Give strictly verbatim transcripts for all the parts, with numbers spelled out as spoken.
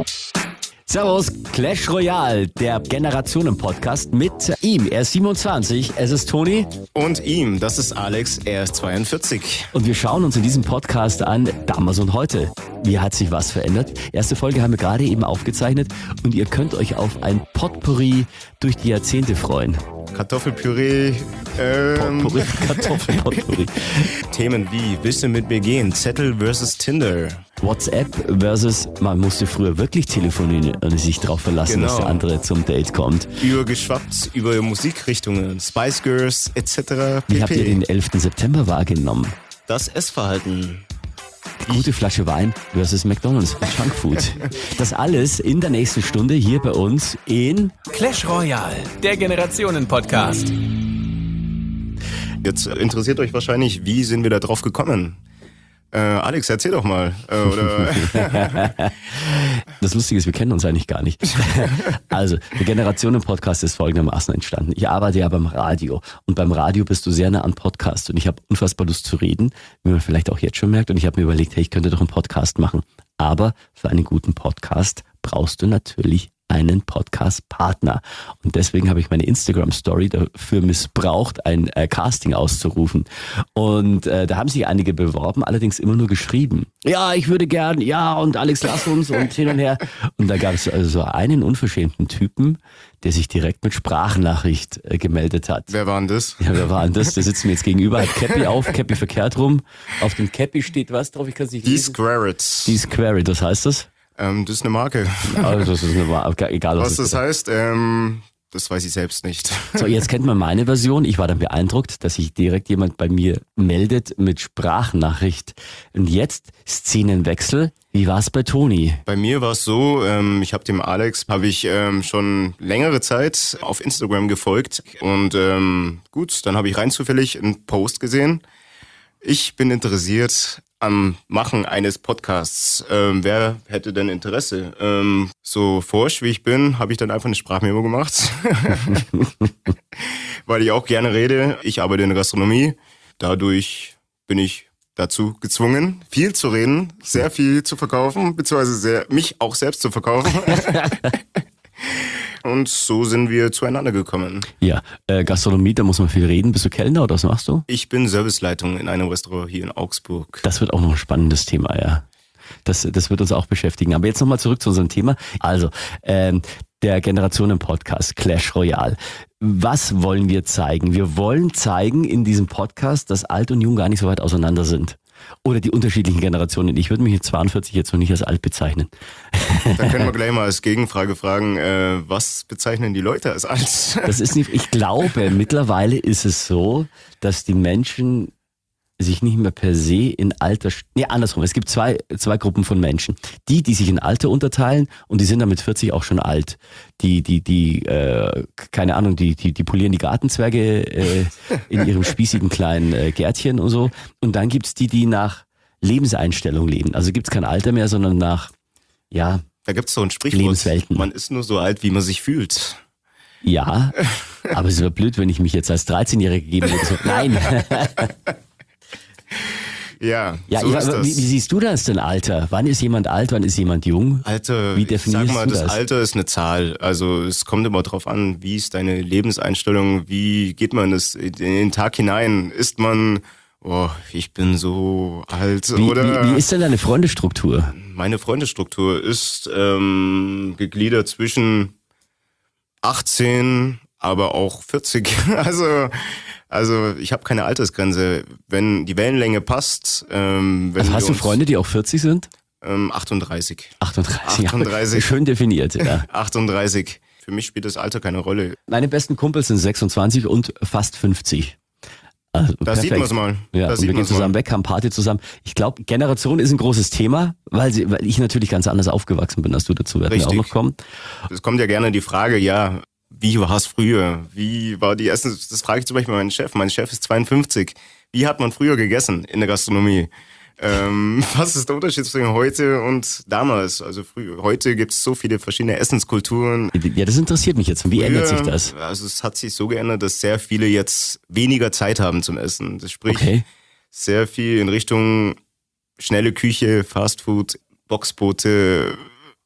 Servus, Clash Royale, der Generationen-Podcast mit ihm. Er ist siebenundzwanzig, es ist Toni. Und ihm, das ist Alex, er ist zweiundvierzig. Und wir schauen uns in diesem Podcast an, damals und heute. Wie hat sich was verändert? Erste Folge haben wir gerade eben aufgezeichnet und ihr könnt euch auf ein Potpourri durch die Jahrzehnte freuen. Kartoffelpüree, ähm... Potpourri, Kartoffelpotpourri. Themen wie, willst du mit mir gehen? Zettel versus Tinder. WhatsApp versus, man musste früher wirklich telefonieren und sich darauf verlassen, Genau. dass der andere zum Date kommt. Übergeschwappt über Musikrichtungen, Spice Girls et cetera pp. Wie habt ihr den elften September wahrgenommen? Das Essverhalten. Gute Flasche Wein versus McDonald's, Junkfood. Das alles in der nächsten Stunde hier bei uns in Clash Royale, der Generationen-Podcast. Jetzt interessiert euch wahrscheinlich, wie sind wir da drauf gekommen? Äh, Alex, erzähl doch mal. Äh, oder Das Lustige ist, wir kennen uns eigentlich gar nicht. Also, der Generationen-Podcast ist folgendermaßen entstanden. Ich arbeite ja beim Radio und beim Radio bist du sehr nah an Podcast und ich habe unfassbar Lust zu reden, wie man vielleicht auch jetzt schon merkt, und ich habe mir überlegt, hey, ich könnte doch einen Podcast machen. Aber für einen guten Podcast brauchst du natürlich einen Podcast-Partner. Und deswegen habe ich meine Instagram-Story dafür missbraucht, ein äh, Casting auszurufen. Und äh, da haben sich einige beworben, allerdings immer nur geschrieben. Ja, ich würde gern, ja, und Alex, lass uns und hin und her. Und da gab es also so einen unverschämten Typen, der sich direkt mit Sprachnachricht äh, gemeldet hat. wer war denn das? Ja, wer war denn das? Der sitzt mir jetzt gegenüber, hat Cappy auf, Cappy verkehrt rum. Auf dem Cappy steht was drauf? Ich kann es nicht Die lesen. Squaret. Die Squared, was heißt das? Ähm, das ist eine Marke. Also das ist eine, egal was, Was das heißt, ähm, das weiß ich selbst nicht. So, jetzt kennt man meine Version. Ich war dann beeindruckt, dass sich direkt jemand bei mir meldet mit Sprachnachricht. Und jetzt Szenenwechsel. Wie war's bei Toni? Bei mir war es so, ähm, ich habe dem Alex, habe ich ähm, schon längere Zeit auf Instagram gefolgt. Und ähm, gut, dann habe ich rein zufällig einen Post gesehen. Ich bin interessiert am Machen eines Podcasts. Ähm, wer hätte denn Interesse? Ähm, so forsch wie ich bin, habe ich dann einfach eine Sprachmemo gemacht. Weil ich auch gerne rede. Ich arbeite in der Gastronomie. Dadurch bin ich dazu gezwungen, viel zu reden, sehr viel zu verkaufen, beziehungsweise sehr, mich auch selbst zu verkaufen. Und so sind wir zueinander gekommen. Ja, äh, Gastronomie, da muss man viel reden. Bist du Kellner oder was machst du? Ich bin Serviceleitung in einem Restaurant hier in Augsburg. Das wird auch noch ein spannendes Thema, ja. Das, das wird uns auch beschäftigen. Aber jetzt nochmal zurück zu unserem Thema. Also, ähm, der Generationen-Podcast Clash Royale. Was wollen wir zeigen? Wir wollen zeigen in diesem Podcast, dass alt und jung gar nicht so weit auseinander sind. Oder die unterschiedlichen Generationen. Ich würde mich mit zweiundvierzig jetzt noch nicht als alt bezeichnen. Dann können wir gleich mal als Gegenfrage fragen, äh, was bezeichnen die Leute als alt? Das ist nicht, ich glaube, mittlerweile ist es so, dass die Menschen sich nicht mehr per se in Alter, nee, andersrum. Es gibt zwei, zwei Gruppen von Menschen. Die, die sich in Alter unterteilen und die sind dann mit vierzig auch schon alt. Die, die, die, äh, keine Ahnung, die, die, die polieren die Gartenzwerge äh, in ihrem spießigen kleinen äh, Gärtchen und so. Und dann gibt's die, die nach Lebenseinstellung leben. Also gibt's kein Alter mehr, sondern nach, ja, Da gibt's so ein Sprichwort, Lebenswelten. man ist nur so alt, wie man sich fühlt. Ja, aber es wäre blöd, wenn ich mich jetzt als dreizehnjähriger geben würde. So, nein. Ja, Ja, so ich, ist aber das. wie, wie siehst du das denn, Alter? Wann ist jemand alt, wann ist jemand jung? Alter, Wie ich definierst sag mal, du das das? Alter ist eine Zahl. Also es kommt immer drauf an, wie ist deine Lebenseinstellung, wie geht man das in den Tag hinein? Ist man, oh, ich bin so alt Wie, oder... wie, wie ist denn deine Freundestruktur? Meine Freundestruktur ist ähm, gegliedert zwischen achtzehn, aber auch vierzig. Also, also ich habe keine Altersgrenze. Wenn die Wellenlänge passt, ähm, wenn Also wir hast du uns, Freunde, die auch vierzig sind? Ähm, achtunddreißig. achtunddreißig. achtunddreißig. Ja, schön definiert, ja. achtunddreißig. Für mich spielt das Alter keine Rolle. Meine besten Kumpels sind sechsundzwanzig und fast fünfzig. Also Da sieht man's mal. Ja, Da und sieht wir gehen man's zusammen mal. weg, haben Party zusammen. Ich glaube, Generation ist ein großes Thema, weil, sie, weil ich natürlich ganz anders aufgewachsen bin als du. Dazu werden wir auch Richtig. noch kommen. Es kommt ja gerne die Frage, ja, wie war es früher? Wie war die Essen? Das frage ich zum Beispiel meinen Chef. Mein Chef ist zweiundfünfzig. Wie hat man früher gegessen in der Gastronomie? Ähm, was ist der Unterschied zwischen heute und damals? Also früher, heute gibt es so viele verschiedene Essenskulturen. Ja, das interessiert mich jetzt. Wie Früher, ändert sich das? Also es hat sich so geändert, dass sehr viele jetzt weniger Zeit haben zum Essen. Das spricht Okay. sehr viel in Richtung schnelle Küche, Fastfood, Boxboote,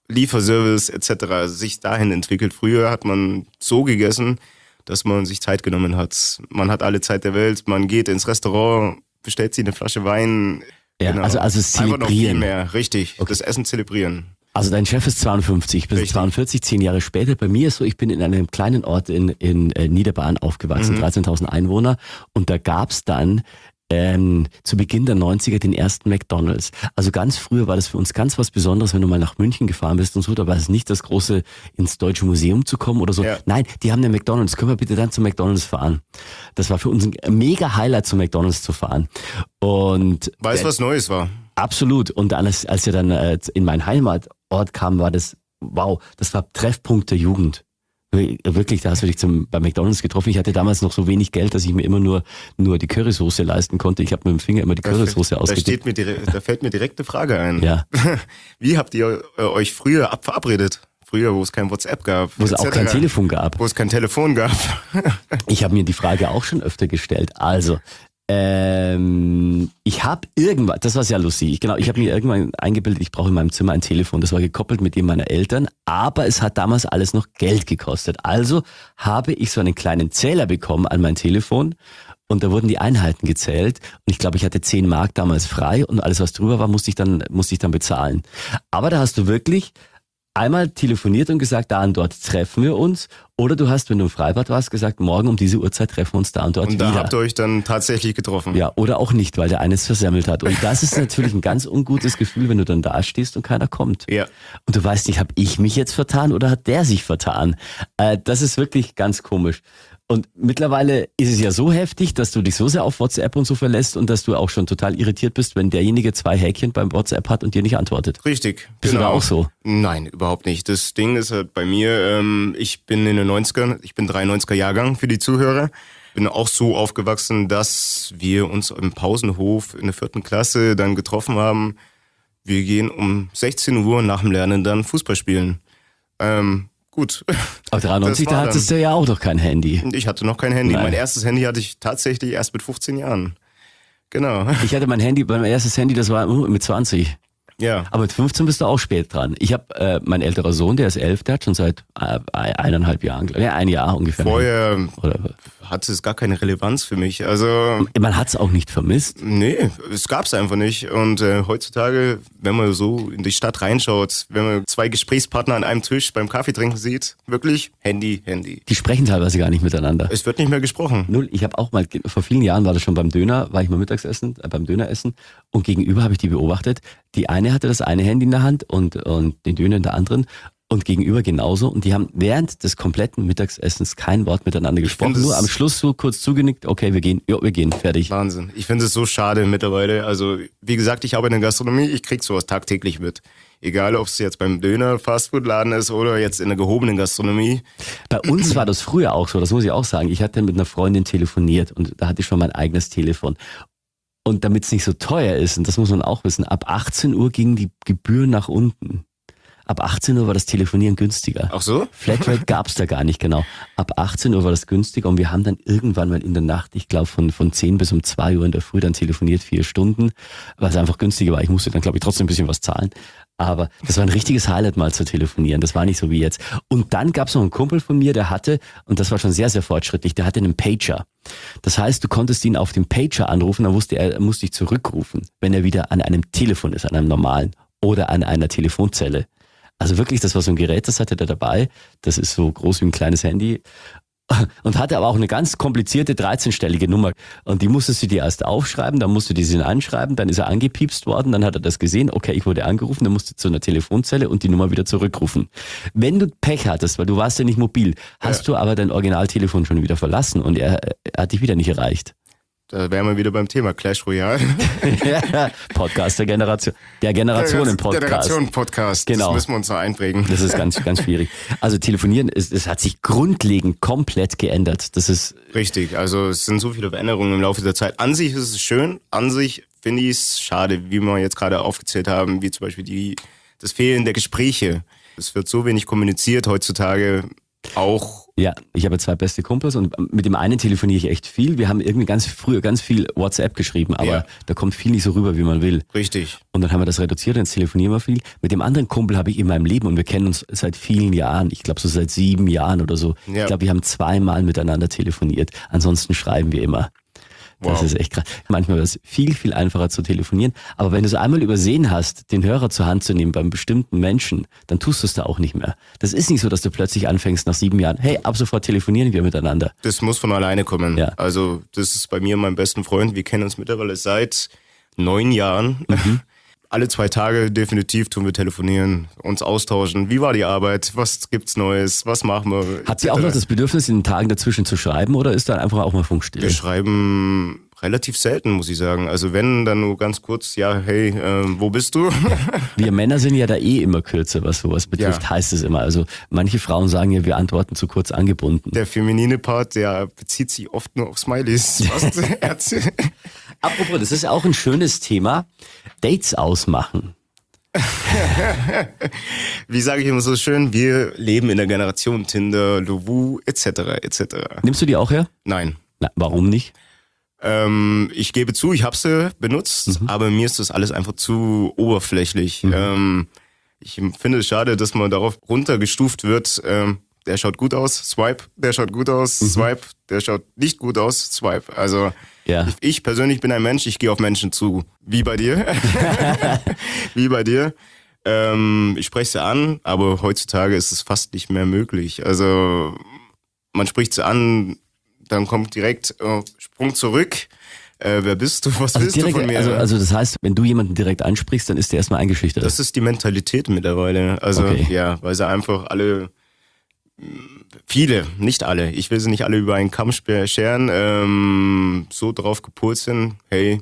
Lieferservice et cetera sich dahin entwickelt. Früher hat man so gegessen, dass man sich Zeit genommen hat. Man hat alle Zeit der Welt, man geht ins Restaurant, bestellt sich eine Flasche Wein. Ja, genau. also, also zelebrieren. Einfach noch viel mehr, richtig. Okay. Das Essen zelebrieren. Also dein Chef ist zweiundfünfzig, ich bin Richtig. zweiundvierzig, zehn Jahre später. Bei mir ist so, ich bin in einem kleinen Ort in, in äh, Niederbayern aufgewachsen, mhm. dreizehntausend Einwohner. Und da gab's dann ähm, zu Beginn der neunziger den ersten McDonald's. Also ganz früher war das für uns ganz was Besonderes, wenn du mal nach München gefahren bist und so. Da war es nicht das große, ins Deutsche Museum zu kommen oder so. Ja. Nein, die haben den McDonald's. Können wir bitte dann zum McDonald's fahren? Das war für uns ein mega Highlight, zum McDonald's zu fahren. Und weil es äh, was Neues war. Absolut. Und dann, als, als wir dann äh, in meinen Heimatort kamen, war das, wow, das war Treffpunkt der Jugend. Wirklich, da hast du dich zum, bei McDonald's getroffen. Ich hatte damals noch so wenig Geld, dass ich mir immer nur nur die Currysoße leisten konnte. Ich habe mit dem Finger immer die Currysoße ausgedrückt. Da, steht mir da fällt mir direkt eine Frage ein. Ja. Wie habt ihr äh, euch früher ab verabredet? Früher, wo es kein WhatsApp gab. Wo es auch kein Telefon gab. Wo es kein Telefon gab. Ich habe mir die Frage auch schon öfter gestellt. Also, Ähm, ich habe irgendwann, das war sehr lustig, ich, genau, ich habe mir irgendwann eingebildet, ich brauche in meinem Zimmer ein Telefon, das war gekoppelt mit dem meiner Eltern, aber es hat damals alles noch Geld gekostet. Also habe ich so einen kleinen Zähler bekommen an mein Telefon und da wurden die Einheiten gezählt und ich glaube, ich hatte zehn Mark damals frei und alles, was drüber war, musste ich dann, musste ich dann bezahlen. Aber da hast du wirklich einmal telefoniert und gesagt, da und dort treffen wir uns. Oder du hast, wenn du im Freibad warst, gesagt, morgen um diese Uhrzeit treffen wir uns da und dort wieder. Und da habt ihr euch dann tatsächlich getroffen. Ja, oder auch nicht, weil der eines versemmelt hat. Und das ist natürlich ein ganz ungutes Gefühl, wenn du dann da stehst und keiner kommt. Ja. Und du weißt nicht, habe ich mich jetzt vertan oder hat der sich vertan? Äh, das ist wirklich ganz komisch. Und mittlerweile ist es ja so heftig, dass du dich so sehr auf WhatsApp und so verlässt und dass du auch schon total irritiert bist, wenn derjenige zwei Häkchen beim WhatsApp hat und dir nicht antwortet. Richtig. Bist genau. du da auch so? Nein, überhaupt nicht. Das Ding ist halt bei mir, ähm, ich bin in den neunzigern, ich bin dreiundneunziger Jahrgang für die Zuhörer. Bin auch so aufgewachsen, dass wir uns im Pausenhof in der vierten Klasse dann getroffen haben. Wir gehen um sechzehn Uhr nach dem Lernen dann Fußball spielen. Ähm, Gut. Aber dreiundneunzig, da hattest du ja auch noch kein Handy. Ich hatte noch kein Handy. Nein. Mein erstes Handy hatte ich tatsächlich erst mit fünfzehn Jahren. Genau. Ich hatte mein Handy, mein erstes Handy, das war mit zwanzig. Ja. Aber mit fünfzehn bist du auch spät dran. Ich habe äh, mein älterer Sohn, der ist elf, der hat schon seit äh, eineinhalb Jahren, ja, ein Jahr ungefähr. Vorher Oder, hatte es gar keine Relevanz für mich. Also man hat es auch nicht vermisst. Nee, es gab es einfach nicht. Und äh, heutzutage, wenn man so in die Stadt reinschaut, wenn man zwei Gesprächspartner an einem Tisch beim Kaffee trinken sieht, wirklich Handy, Handy. Die sprechen teilweise gar nicht miteinander. Es wird nicht mehr gesprochen. Null. Ich habe auch mal, vor vielen Jahren war das schon beim Döner, war ich mal Mittagsessen, äh, beim Döneressen und gegenüber habe ich die beobachtet. Die eine hatte das eine Handy in der Hand und, und den Döner in der anderen und gegenüber genauso. Und die haben während des kompletten Mittagsessens kein Wort miteinander gesprochen. Nur am Schluss so kurz zugenickt, okay, wir gehen, ja, wir gehen, fertig. Wahnsinn. Ich finde es so schade mittlerweile. Also wie gesagt, ich arbeite in der Gastronomie, ich krieg sowas tagtäglich mit. Egal, ob es jetzt beim Döner, Fastfood-Laden ist oder jetzt in der gehobenen Gastronomie. Bei uns war das früher auch so, das muss ich auch sagen. Ich hatte mit einer Freundin telefoniert und da hatte ich schon mein eigenes Telefon. Und damit es nicht so teuer ist, und das muss man auch wissen, ab achtzehn Uhr gingen die Gebühren nach unten. Ab achtzehn Uhr war das Telefonieren günstiger. Ach so? Flatrate gab's da gar nicht, genau. Ab achtzehn Uhr war das günstiger und wir haben dann irgendwann mal in der Nacht, ich glaube von von zehn bis um zwei Uhr in der Früh dann telefoniert, vier Stunden, weil es einfach günstiger war. Ich musste dann, glaube ich, trotzdem ein bisschen was zahlen. Aber das war ein richtiges Highlight mal zu telefonieren. Das war nicht so wie jetzt. Und dann gab's noch einen Kumpel von mir, der hatte, und das war schon sehr, sehr fortschrittlich, der hatte einen Pager. Das heißt, du konntest ihn auf dem Pager anrufen, dann musste er musste dich zurückrufen, wenn er wieder an einem Telefon ist, an einem normalen oder an einer Telefonzelle. Also wirklich, das war so ein Gerät, das hatte der dabei. Das ist so groß wie ein kleines Handy. Und hatte aber auch eine ganz komplizierte dreizehnstellige Nummer. Und die musstest du dir erst aufschreiben, dann musst du die sie anschreiben, dann ist er angepiepst worden, dann hat er das gesehen, okay, ich wurde angerufen, dann musst du zu einer Telefonzelle und die Nummer wieder zurückrufen. Wenn du Pech hattest, weil du warst ja nicht mobil, hast ja. du aber dein Originaltelefon schon wieder verlassen und er, er hat dich wieder nicht erreicht. Da wären wir wieder beim Thema Clash Royale. Ja, Podcast der Generation, der Generationen-Podcast. Generationen-Podcast, genau. Das müssen wir uns noch einprägen. Das ist ganz, ganz schwierig. Also telefonieren, es, es hat sich grundlegend komplett geändert. Das ist richtig, also es sind so viele Veränderungen im Laufe der Zeit. An sich ist es schön, an sich finde ich es schade, wie wir jetzt gerade aufgezählt haben, wie zum Beispiel die, das Fehlen der Gespräche. Es wird so wenig kommuniziert heutzutage, auch Ja, ich habe zwei beste Kumpels und mit dem einen telefoniere ich echt viel. Wir haben irgendwie ganz früher ganz viel WhatsApp geschrieben, aber Ja. da kommt viel nicht so rüber, wie man will. Richtig. Und dann haben wir das reduziert, jetzt telefonieren wir viel. Mit dem anderen Kumpel habe ich in meinem Leben und wir kennen uns seit vielen Jahren, ich glaube so seit sieben Jahren oder so. Ja. Ich glaube, wir haben zweimal miteinander telefoniert. Ansonsten schreiben wir immer. Das Wow. ist echt krass. Manchmal ist es viel, viel einfacher zu telefonieren. Aber wenn du es einmal übersehen hast, den Hörer zur Hand zu nehmen beim bestimmten Menschen, dann tust du es da auch nicht mehr. Das ist nicht so, dass du plötzlich anfängst nach sieben Jahren, hey, ab sofort telefonieren wir miteinander. Das muss von alleine kommen. Ja. Also das ist bei mir mein besten Freund. Wir kennen uns mittlerweile seit neun Jahren. Mhm. Alle zwei Tage definitiv tun wir telefonieren, uns austauschen. Wie war die Arbeit? Was gibt's Neues? Was machen wir? Hat sie auch noch das Bedürfnis, in den Tagen dazwischen zu schreiben oder ist da einfach auch mal Funkstille? Wir schreiben relativ selten, muss ich sagen. Also wenn, dann nur ganz kurz, ja, hey, äh, wo bist du? Wir Männer sind ja da eh immer kürzer, was sowas betrifft, Ja. heißt es immer. Also manche Frauen sagen ja, wir antworten zu kurz angebunden. Der feminine Part, der bezieht sich oft nur auf Smileys. Was? Erzähl. Apropos, das ist auch ein schönes Thema, Dates ausmachen. Wie sage ich immer so schön, wir leben in der Generation Tinder, Lovoo, et cetera et cetera. Nimmst du die auch her? Nein. Na, warum nicht? Ähm, ich gebe zu, ich habe sie benutzt, Mhm. aber mir ist das alles einfach zu oberflächlich. Ähm, ich finde es schade, dass man darauf runtergestuft wird. Ähm, der schaut gut aus, Swipe, der schaut gut aus, Mhm. Swipe, der schaut nicht gut aus, Swipe. Also Ja. ich, ich persönlich bin ein Mensch, ich gehe auf Menschen zu. Wie bei dir. Wie bei dir. Ähm, ich spreche sie an, aber heutzutage ist es fast nicht mehr möglich. Also man spricht sie an, dann kommt direkt äh, Sprung zurück. Äh, wer bist du? Was Also, willst du direkt, von mir? also, also das heißt, wenn du jemanden direkt ansprichst, dann ist der erstmal eingeschüchtert. das ist die Mentalität mittlerweile. Also Okay. ja, weil sie einfach alle, mh, viele, nicht alle, ich will sie nicht alle über einen Kamm sper- scheren, ähm, so drauf gepolt sind, hey,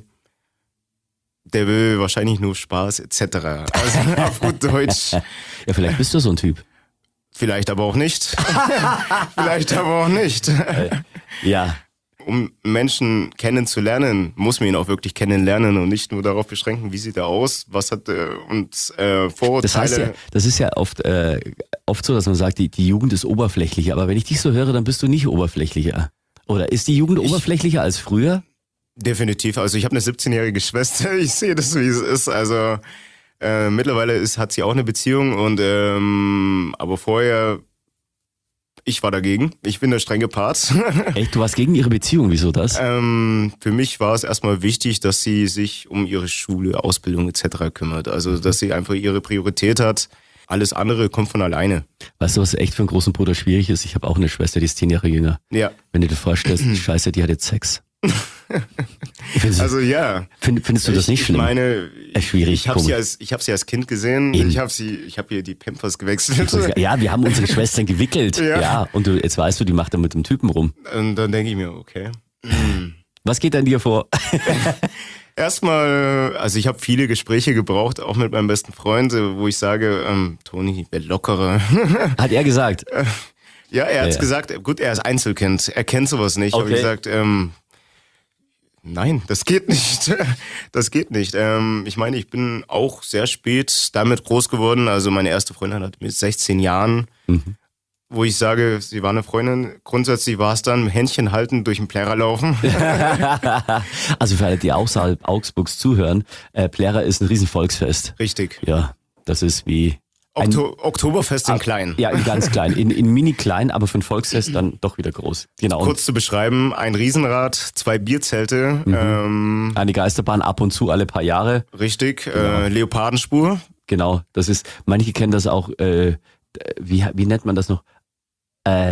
der will wahrscheinlich nur Spaß et cetera. Also auf gut Deutsch. Ja, vielleicht bist du so ein Typ. Vielleicht aber auch nicht. Vielleicht aber auch nicht. Ja. Um Menschen kennenzulernen, muss man ihn auch wirklich kennenlernen und nicht nur darauf beschränken, wie sieht er aus, was hat er und äh, Vorurteile. Das heißt ja, das ist ja oft, äh, oft so, dass man sagt, die, die Jugend ist oberflächlicher. Aber wenn ich dich so höre, dann bist du nicht oberflächlicher. Oder ist die Jugend Ich- oberflächlicher als früher? Definitiv. Also ich habe eine siebzehnjährige Schwester. Ich sehe das, wie es ist. Also äh, mittlerweile ist, hat sie auch eine Beziehung und ähm, aber vorher, ich war dagegen. Ich bin der strenge Part. Echt, du warst gegen ihre Beziehung, wieso das? ähm, für mich war es erstmal wichtig, dass sie sich um ihre Schule, Ausbildung et cetera kümmert. Also dass sie einfach ihre Priorität hat. Alles andere kommt von alleine. Weißt du, was echt für einen großen Bruder schwierig ist? Ich habe auch eine Schwester, die ist zehn Jahre jünger. Ja. Wenn du dir vorstellst, scheiße, die hat jetzt Sex. Findest, Also ja. find, findest du das ich, nicht ich schlimm? meine, Äh, schwierig, ich habe sie komisch. als ich habe sie als Kind gesehen. Eben. Ich habe sie, ich habe ihr die Pampers gewechselt. Ja, wir haben unsere Schwestern gewickelt. Ja. Ja. Und du, jetzt weißt du, die macht da mit dem Typen rum. Und dann denke ich mir, okay. Was geht an dir vor? Erstmal, also ich habe viele Gespräche gebraucht, auch mit meinem besten Freund, wo ich sage, ähm, Toni, werd lockerer. Hat er gesagt. Ja, er hat's Ja. gesagt, gut, er ist Einzelkind, er kennt sowas nicht. Okay. Aber ich gesagt, ähm, nein, das geht nicht. Das geht nicht. Ähm, ich meine, ich bin auch sehr spät damit groß geworden. Also meine erste Freundin hat mit sechzehn Jahren, Mhm. wo ich sage, sie war eine Freundin. Grundsätzlich war es dann Händchen halten, durch den Plärrer laufen. Also für alle, die außerhalb Augsburgs zuhören, äh, Plärrer ist ein Riesenvolksfest. Richtig. Ja, das ist wie ein, Okto Oktoberfest in klein. ja, in ganz klein, in, in mini klein, aber für ein Volksfest dann doch wieder groß. Genau. Und Kurz zu beschreiben, ein Riesenrad, zwei Bierzelte, Mhm. ähm, eine Geisterbahn ab und zu alle paar Jahre. richtig, äh, Leopardenspur. Genau, das ist, manche kennen das auch, äh, wie, wie nennt man das noch? Äh,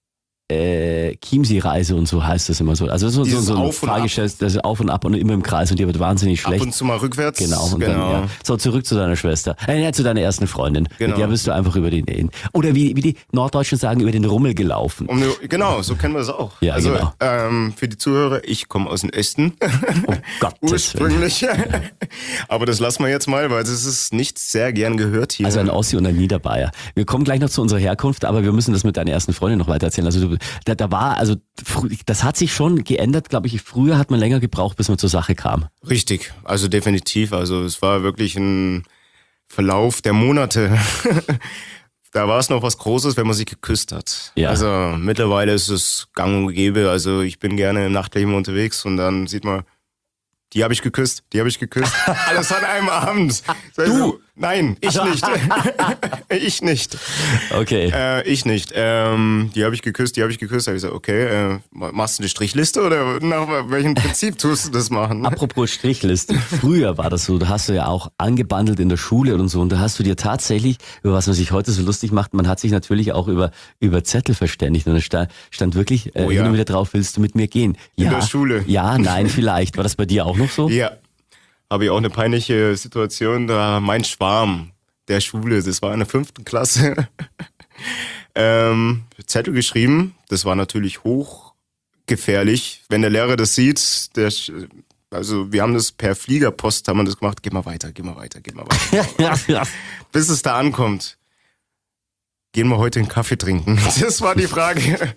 äh, Chiemsee-Reise und so heißt das immer so. Also so, so, Dieses so ein Auf und Ab. Fahrgeschäft, das ist auf und ab und immer im Kreis und die wird wahnsinnig Ab schlecht. und zu mal rückwärts. Genau, und genau. Dann, ja. So, zurück zu deiner Schwester. Äh, ja, zu deiner ersten Freundin. Genau. Mit der bist du einfach über den, den oder wie, wie die Norddeutschen sagen, über den Rummel gelaufen. Um, eine- genau, so kennen wir es auch. Ja, also genau. ähm, für die Zuhörer, ich komme aus dem Osten. Oh Gottes Willen. Ursprünglich. Aber das lassen wir jetzt mal, weil es ist nicht sehr gern gehört hier. Also ein Ossi und ein Niederbayer. Wir kommen gleich noch zu unserer Herkunft, aber wir müssen das mit deiner ersten Freundin noch weiter erzählen. Also du, da, da war, also frü- das hat sich schon geändert, glaube ich. Früher hat man länger gebraucht, bis man zur Sache kam. Richtig, also definitiv. Also es war wirklich ein Verlauf der Monate. Da war es noch was Großes, wenn man sich geküsst hat. Ja. Also mittlerweile ist es gang und gäbe. Also ich bin gerne im Nachtleben unterwegs und dann sieht man, die habe ich geküsst, die habe ich geküsst. Alles an einem Abend. Du? Nein, ich nicht. ich nicht. Okay. Äh, ich nicht. Ähm, die habe ich geküsst, die habe ich geküsst. Da habe ich gesagt, okay, äh, machst du eine Strichliste oder nach welchem Prinzip tust du das machen? Apropos Strichliste. Früher war das so, da hast du ja auch angebandelt in der Schule und so und da hast du dir tatsächlich, über was man sich heute so lustig macht, man hat sich natürlich auch über, über Zettel verständigt und da stand, stand wirklich äh, Oh ja. hin und wieder drauf, willst du mit mir gehen? In Ja, der Schule. Ja, nein, vielleicht. War das bei dir auch noch so? Ja. Habe ich auch eine peinliche Situation, da mein Schwarm der Schule, das war in der fünften Klasse, ähm, Zettel geschrieben, das war natürlich hochgefährlich. Wenn der Lehrer das sieht, der, also wir haben das per Fliegerpost, haben wir das gemacht, geh mal weiter, geh mal weiter, geh mal weiter. Geh mal weiter. Bis es da ankommt. Gehen wir heute einen Kaffee trinken? Das war die Frage.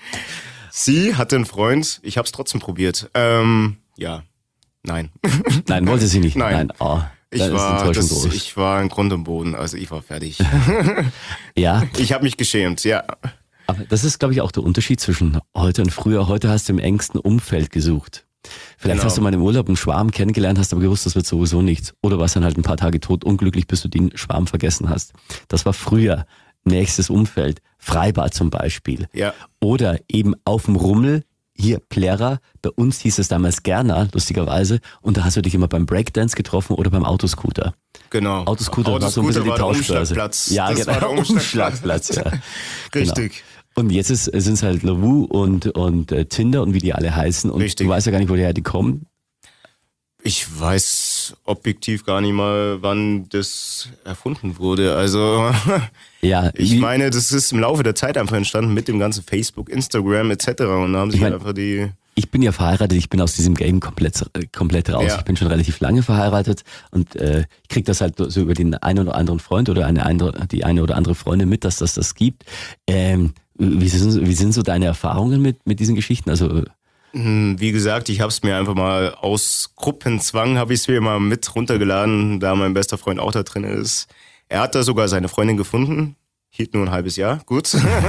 Sie hatte einen Freund, ich habe es trotzdem probiert. Ähm, ja. Nein. Nein, wollte sie nicht. Nein. Nein. Oh, Ich da ist war, Enttäuschung das, groß. ich war in Grund und Boden, also ich war fertig. Ja, Ich habe mich geschämt, ja. aber das ist, glaube ich, auch der Unterschied zwischen heute und früher. Heute hast du im engsten Umfeld gesucht. Vielleicht Genau. hast du mal im Urlaub einen Schwarm kennengelernt, hast aber gewusst, das wird sowieso nichts. Oder warst dann halt ein paar Tage tot unglücklich, bis du den Schwarm vergessen hast. Das war früher. Nächstes Umfeld. Freibad zum Beispiel. Ja. Oder eben auf dem Rummel. Hier Plärrer, bei uns hieß es damals Gerner, lustigerweise, und da hast du dich immer beim Breakdance getroffen oder beim Autoscooter. Genau. Autoscooter, war so ein bisschen die war der Tauschbörse. Umschlagplatz. Ja, das genau. war der Umschlagplatz. Umschlagplatz, ja. Richtig. Genau. Und jetzt ist, sind es halt Lavu und, und äh, Tinder und wie die alle heißen. Und Richtig. du weißt ja gar nicht, woher die kommen. Ich weiß objektiv gar nicht mal, wann das erfunden wurde. Also Ja, ich wie- meine, das ist im Laufe der Zeit einfach entstanden mit dem ganzen Facebook, Instagram et cetera. Und da haben sich Ich mein- einfach die... Ich bin ja verheiratet, ich bin aus diesem Game komplett, äh, komplett raus. Ja. Ich bin schon relativ lange verheiratet und äh, ich krieg das halt so über den einen oder anderen Freund oder eine andere, die eine oder andere Freundin mit, dass das das gibt. Ähm, wie, sind, wie sind so deine Erfahrungen mit, mit diesen Geschichten? Also äh, Wie gesagt, ich habe es mir einfach mal aus Gruppenzwang, habe ich es mir mal mit runtergeladen, da mein bester Freund auch da drin ist. Er hat da sogar seine Freundin gefunden, hielt nur ein halbes Jahr, gut.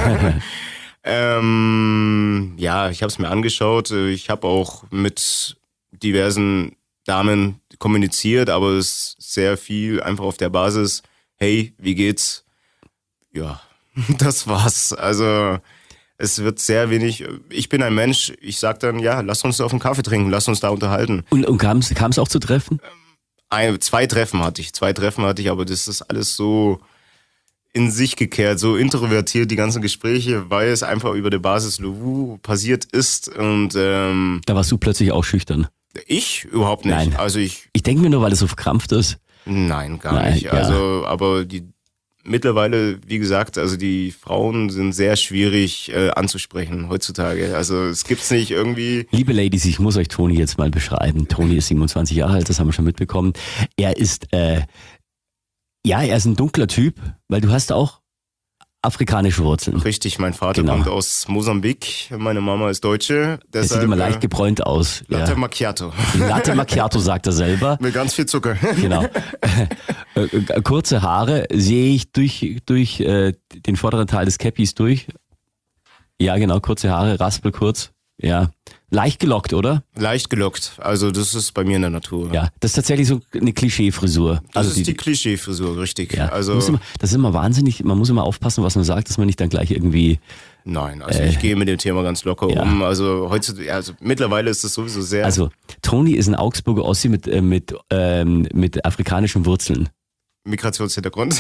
ähm, ja, ich habe es mir angeschaut. Ich habe auch mit diversen Damen kommuniziert, aber es ist sehr viel einfach auf der Basis, hey, wie geht's? Ja, das war's. Also es wird sehr wenig, ich bin ein Mensch, ich sag dann, ja, lass uns auf einen Kaffee trinken, lass uns da unterhalten. und, und kam es auch zu Treffen? Ein, zwei Treffen hatte ich, zwei Treffen hatte ich, aber das ist alles so in sich gekehrt, so introvertiert, die ganzen Gespräche, weil es einfach über der Basis Lavu passiert ist und ähm, Da warst du plötzlich auch schüchtern. ich überhaupt nicht. Nein. Also ich, Ich denke mir nur, weil es so verkrampft ist. nein, gar Nein, nicht. ja. Also, aber die mittlerweile, wie gesagt, also die Frauen sind sehr schwierig äh, anzusprechen heutzutage. Also es gibt's nicht irgendwie. Liebe Ladies, ich muss euch Toni jetzt mal beschreiben. Toni ist siebenundzwanzig Jahre alt, das haben wir schon mitbekommen. Er ist, äh, ja, er ist ein dunkler Typ, weil du hast auch afrikanische Wurzeln. Richtig, mein Vater Genau. kommt aus Mosambik, meine Mama ist Deutsche. Er sieht Deshalb, immer leicht äh, gebräunt aus. Latte Ja. Macchiato. Latte Macchiato, sagt er selber. Mit ganz viel Zucker. Genau. Äh, äh, kurze Haare sehe ich durch, durch äh, den vorderen Teil des Cappies durch. Ja, genau, kurze Haare, raspelkurz. Ja. Leicht gelockt, oder? Leicht gelockt. Also das ist bei mir in der Natur. Ja. Das ist tatsächlich so eine Klischee-Frisur. Das Also ist die, Klischee-Frisur, richtig. ja. Also muss immer, das ist immer wahnsinnig, man muss immer aufpassen, was man sagt, dass man nicht dann gleich irgendwie. nein, also Äh, ich gehe mit dem Thema ganz locker ja. um. Also heutzutage, also mittlerweile ist es sowieso sehr. Also, Toni ist ein Augsburger Ossi mit, äh, mit, ähm, mit afrikanischen Wurzeln. Migrationshintergrund.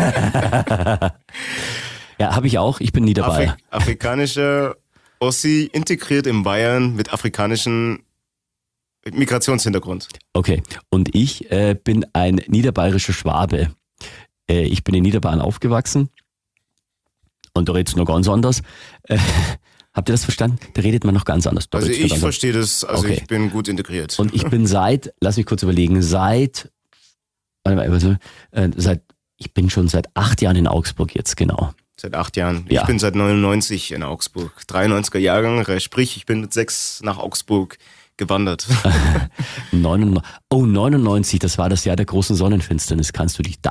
Ja, habe ich auch. Ich bin nie dabei. Afri afrikanischer Ossi integriert in Bayern mit afrikanischem Migrationshintergrund. Okay. Und ich äh, bin ein niederbayerischer Schwabe. Äh, ich bin in Niederbayern aufgewachsen. Und da redet's noch ganz anders. Äh, habt ihr das verstanden? Da redet man noch ganz anders. Da Also redet's noch ich ganz anders. verstehe das, also Okay. ich bin gut integriert. Und ich bin seit, lass mich kurz überlegen, seit, warte mal, also, äh, seit, ich bin schon seit acht Jahren in Augsburg jetzt, genau. Seit acht Jahren. Ja. Ich bin seit neunundneunzig in Augsburg. dreiundneunziger Jahrgang, sprich, ich bin mit sechs nach Augsburg gewandert. neunundneunzig, oh, neunundneunzig, das war das Jahr der großen Sonnenfinsternis. Kannst du dich danach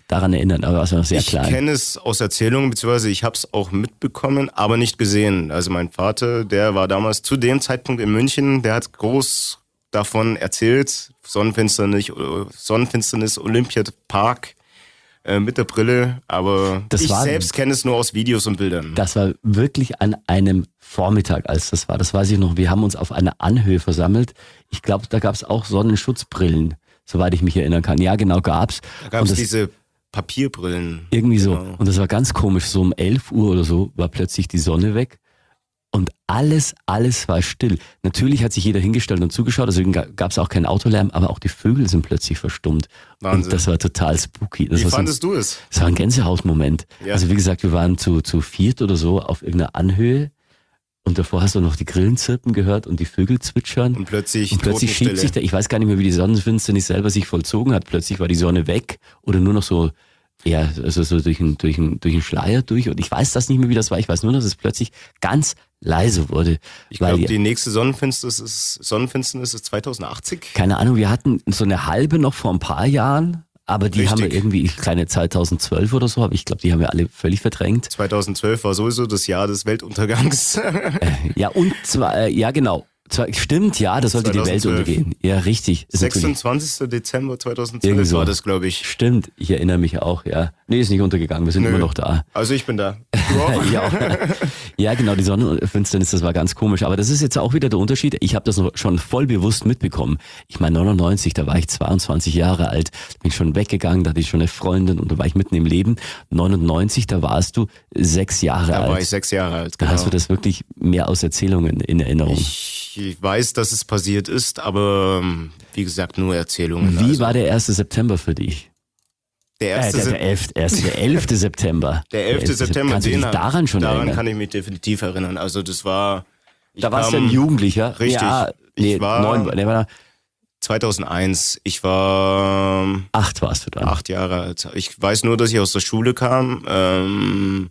daran erinnern, aber das war noch sehr ich klein. Ich kenne es aus Erzählungen, beziehungsweise ich habe es auch mitbekommen, aber nicht gesehen. Also mein Vater, der war damals zu dem Zeitpunkt in München, der hat groß davon erzählt, Sonnenfinsternis, Sonnenfinsternis Olympiapark äh, mit der Brille, aber das ich war, selbst kenne es nur aus Videos und Bildern. Das war wirklich an einem Vormittag, als das war. Das weiß ich noch. Wir haben uns auf einer Anhöhe versammelt. Ich glaube, da gab es auch Sonnenschutzbrillen, soweit ich mich erinnern kann. Ja, genau, gab's. Da gab es diese Papierbrillen. Irgendwie so. Genau. Und das war ganz komisch. So um elf Uhr oder so war plötzlich die Sonne weg. Und alles, alles war still. Natürlich hat sich jeder hingestellt und zugeschaut, deswegen gab es auch keinen Autolärm, aber auch die Vögel sind plötzlich verstummt. Wahnsinn. Und das war total spooky. Das Wie war so fandest ein, du es? Das war ein Gänsehautmoment. Ja. Also wie gesagt, wir waren zu, zu viert oder so auf irgendeiner Anhöhe und davor hast du noch die Grillen zirpen gehört und die Vögel zwitschern. Und plötzlich, und plötzlich schiebt Totenstille. sich da, ich weiß gar nicht mehr, wie die Sonnenfinsternis selber sich vollzogen hat. Plötzlich war die Sonne weg oder nur noch so, ja, also so durch einen durch einen, durch einen Schleier durch. Und ich weiß das nicht mehr, wie das war. Ich weiß nur, dass es plötzlich ganz leise wurde. Ich weil glaube, die nächste Sonnenfinsternis ist, Sonnenfinsternis ist zweitausendachtzig. Keine Ahnung, wir hatten so eine halbe noch vor ein paar Jahren, aber die Richtig. haben wir irgendwie, kleine zweitausendzwölf oder so, aber ich glaube, die haben wir alle völlig verdrängt. zweitausendzwölf war sowieso das Jahr des Weltuntergangs. Äh, ja, und zwar, äh, ja genau. Zwar, stimmt, ja, da sollte die Welt zweitausendzwölf. untergehen. Ja, richtig. Ist natürlich- sechsundzwanzigster Dezember zweitausendzwölf Irgendwie so. war das, glaube ich. Stimmt, ich erinnere mich auch, ja. Nee, ist nicht untergegangen, wir sind Nö. immer noch da. Also ich bin da. Du auch? ja, ja, genau, die Sonnenfinsternis, das war ganz komisch. Aber das ist jetzt auch wieder der Unterschied. Ich habe das noch schon voll bewusst mitbekommen. Ich meine, neunundneunzig, da war ich zweiundzwanzig Jahre alt, bin schon weggegangen, da hatte ich schon eine Freundin und da war ich mitten im Leben. neunundneunzig, da warst du sechs Jahre Da alt. war ich sechs Jahre alt, Da genau. hast du das wirklich mehr aus Erzählungen in Erinnerung. Ich weiß, dass es passiert ist, aber ähm, wie gesagt, nur Erzählungen. Wie also, war der erste September für dich? der Äh, erste der, Sep- der, elfte, erste, der elfte September. Der elfte September, Kannst du dich den- daran schon daran erinnern? kann ich mich definitiv erinnern. Also das war... ich Da warst du kam ein Jugendlicher. Richtig. Ja, nee, Ich war- neun, der war zweitausendeins. Ich war ähm, acht warst du dann. acht Jahre alt. Ich weiß nur, dass ich aus der Schule kam. Ähm,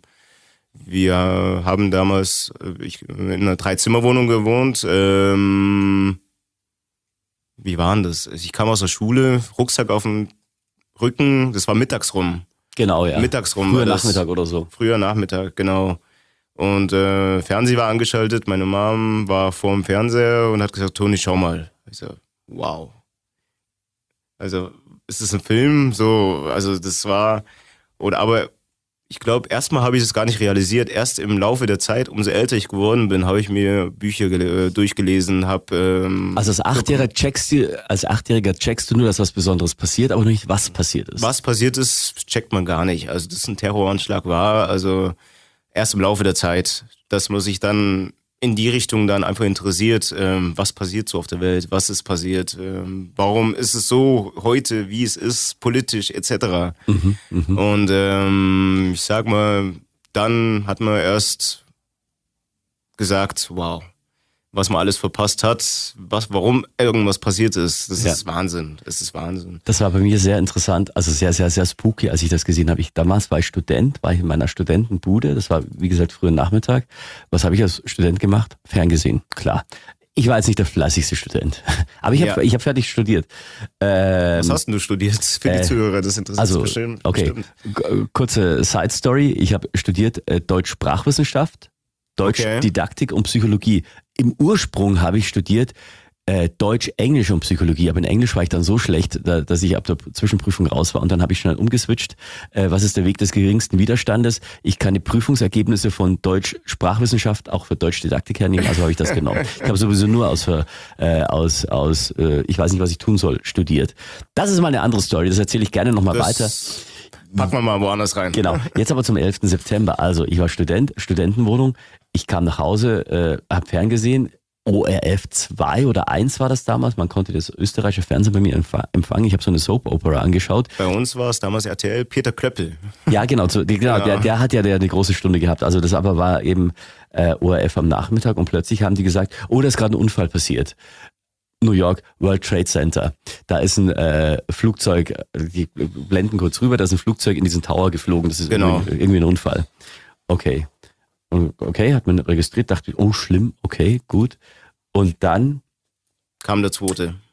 wir haben damals äh, ich, in einer Dreizimmerwohnung gewohnt. Ähm, wie war denn das? Ich kam aus der Schule, Rucksack auf dem Rücken. Das war mittags rum. Genau, ja. Mittags rum Früher war das. Nachmittag oder so. Früher Nachmittag, genau. Und äh, Fernseher war angeschaltet. Meine Mom war vor dem Fernseher und hat gesagt, Toni, schau mal. Ich so, wow. Also, ist das ein Film? So, also das war, oder aber ich glaube, erstmal habe ich es gar nicht realisiert. Erst im Laufe der Zeit, umso älter ich geworden bin, habe ich mir Bücher gele- äh, durchgelesen, habe ähm, Also als Achtjähriger checkst du, als Achtjähriger checkst du nur, dass was Besonderes passiert, aber nicht, was passiert ist. was passiert ist, checkt man gar nicht. Also, dass ein Terroranschlag war, also erst im Laufe der Zeit, dass man sich dann in die Richtung dann einfach interessiert, ähm, was passiert so auf der Welt, was ist passiert, ähm, warum ist es so heute, wie es ist, politisch et cetera. Mhm, mhm. Und ähm, ich sag mal, dann hat man erst gesagt, wow, was man alles verpasst hat, was, warum irgendwas passiert ist. Das Ja. ist Wahnsinn. Das ist Wahnsinn. Das war bei mir sehr interessant, also sehr, sehr, sehr spooky, als ich das gesehen habe. Ich, damals war ich Student, war ich in meiner Studentenbude, das war, wie gesagt, früher Nachmittag. Was habe ich als Student gemacht? Ferngesehen, klar. Ich war jetzt nicht der fleißigste Student, aber ich habe Ja. ich hab fertig studiert. Ähm, Was hast denn du studiert für die äh, Zuhörer? Das interessiert Also, bestimmt. okay, bestimmt. G- kurze Side Story. Ich habe studiert äh, Deutsch-Sprachwissenschaft, Deutsch-Didaktik und Psychologie. Im Ursprung habe ich studiert äh, Deutsch, Englisch und Psychologie, aber in Englisch war ich dann so schlecht, da, dass ich ab der Zwischenprüfung raus war und dann habe ich schnell umgeswitcht. Äh, was ist der Weg des geringsten Widerstandes? Ich kann die Prüfungsergebnisse von Deutsch Sprachwissenschaft auch für Deutsch Didaktik hernehmen, also habe ich das genommen. Ich habe sowieso nur aus, äh, aus, aus äh, ich weiß nicht, was ich tun soll, studiert. Das ist mal eine andere Story, das erzähle ich gerne nochmal weiter. Das packen wir mal woanders rein. Genau. Jetzt aber zum elften September. Also ich war Student, Studentenwohnung. Ich kam nach Hause, äh, habe ferngesehen. O R F zwei oder eins war das damals. Man konnte das österreichische Fernsehen bei mir empf- empfangen. Ich habe so eine Soap-Opera angeschaut. Bei uns war es damals R T L, Peter Klöppel. Ja, genau. So, die, genau Ja. Der, der hat ja der, eine große Stunde gehabt. Also das aber war eben äh, O R F am Nachmittag und plötzlich haben die gesagt, oh, da ist gerade ein Unfall passiert. New York, World Trade Center. Da ist ein äh, Flugzeug, die blenden kurz rüber, da ist ein Flugzeug in diesen Tower geflogen. Das ist Genau. irgendwie, irgendwie ein Unfall. Okay. Okay, hat man registriert, dachte ich, oh schlimm, okay, gut. Und dann Kam der zweite.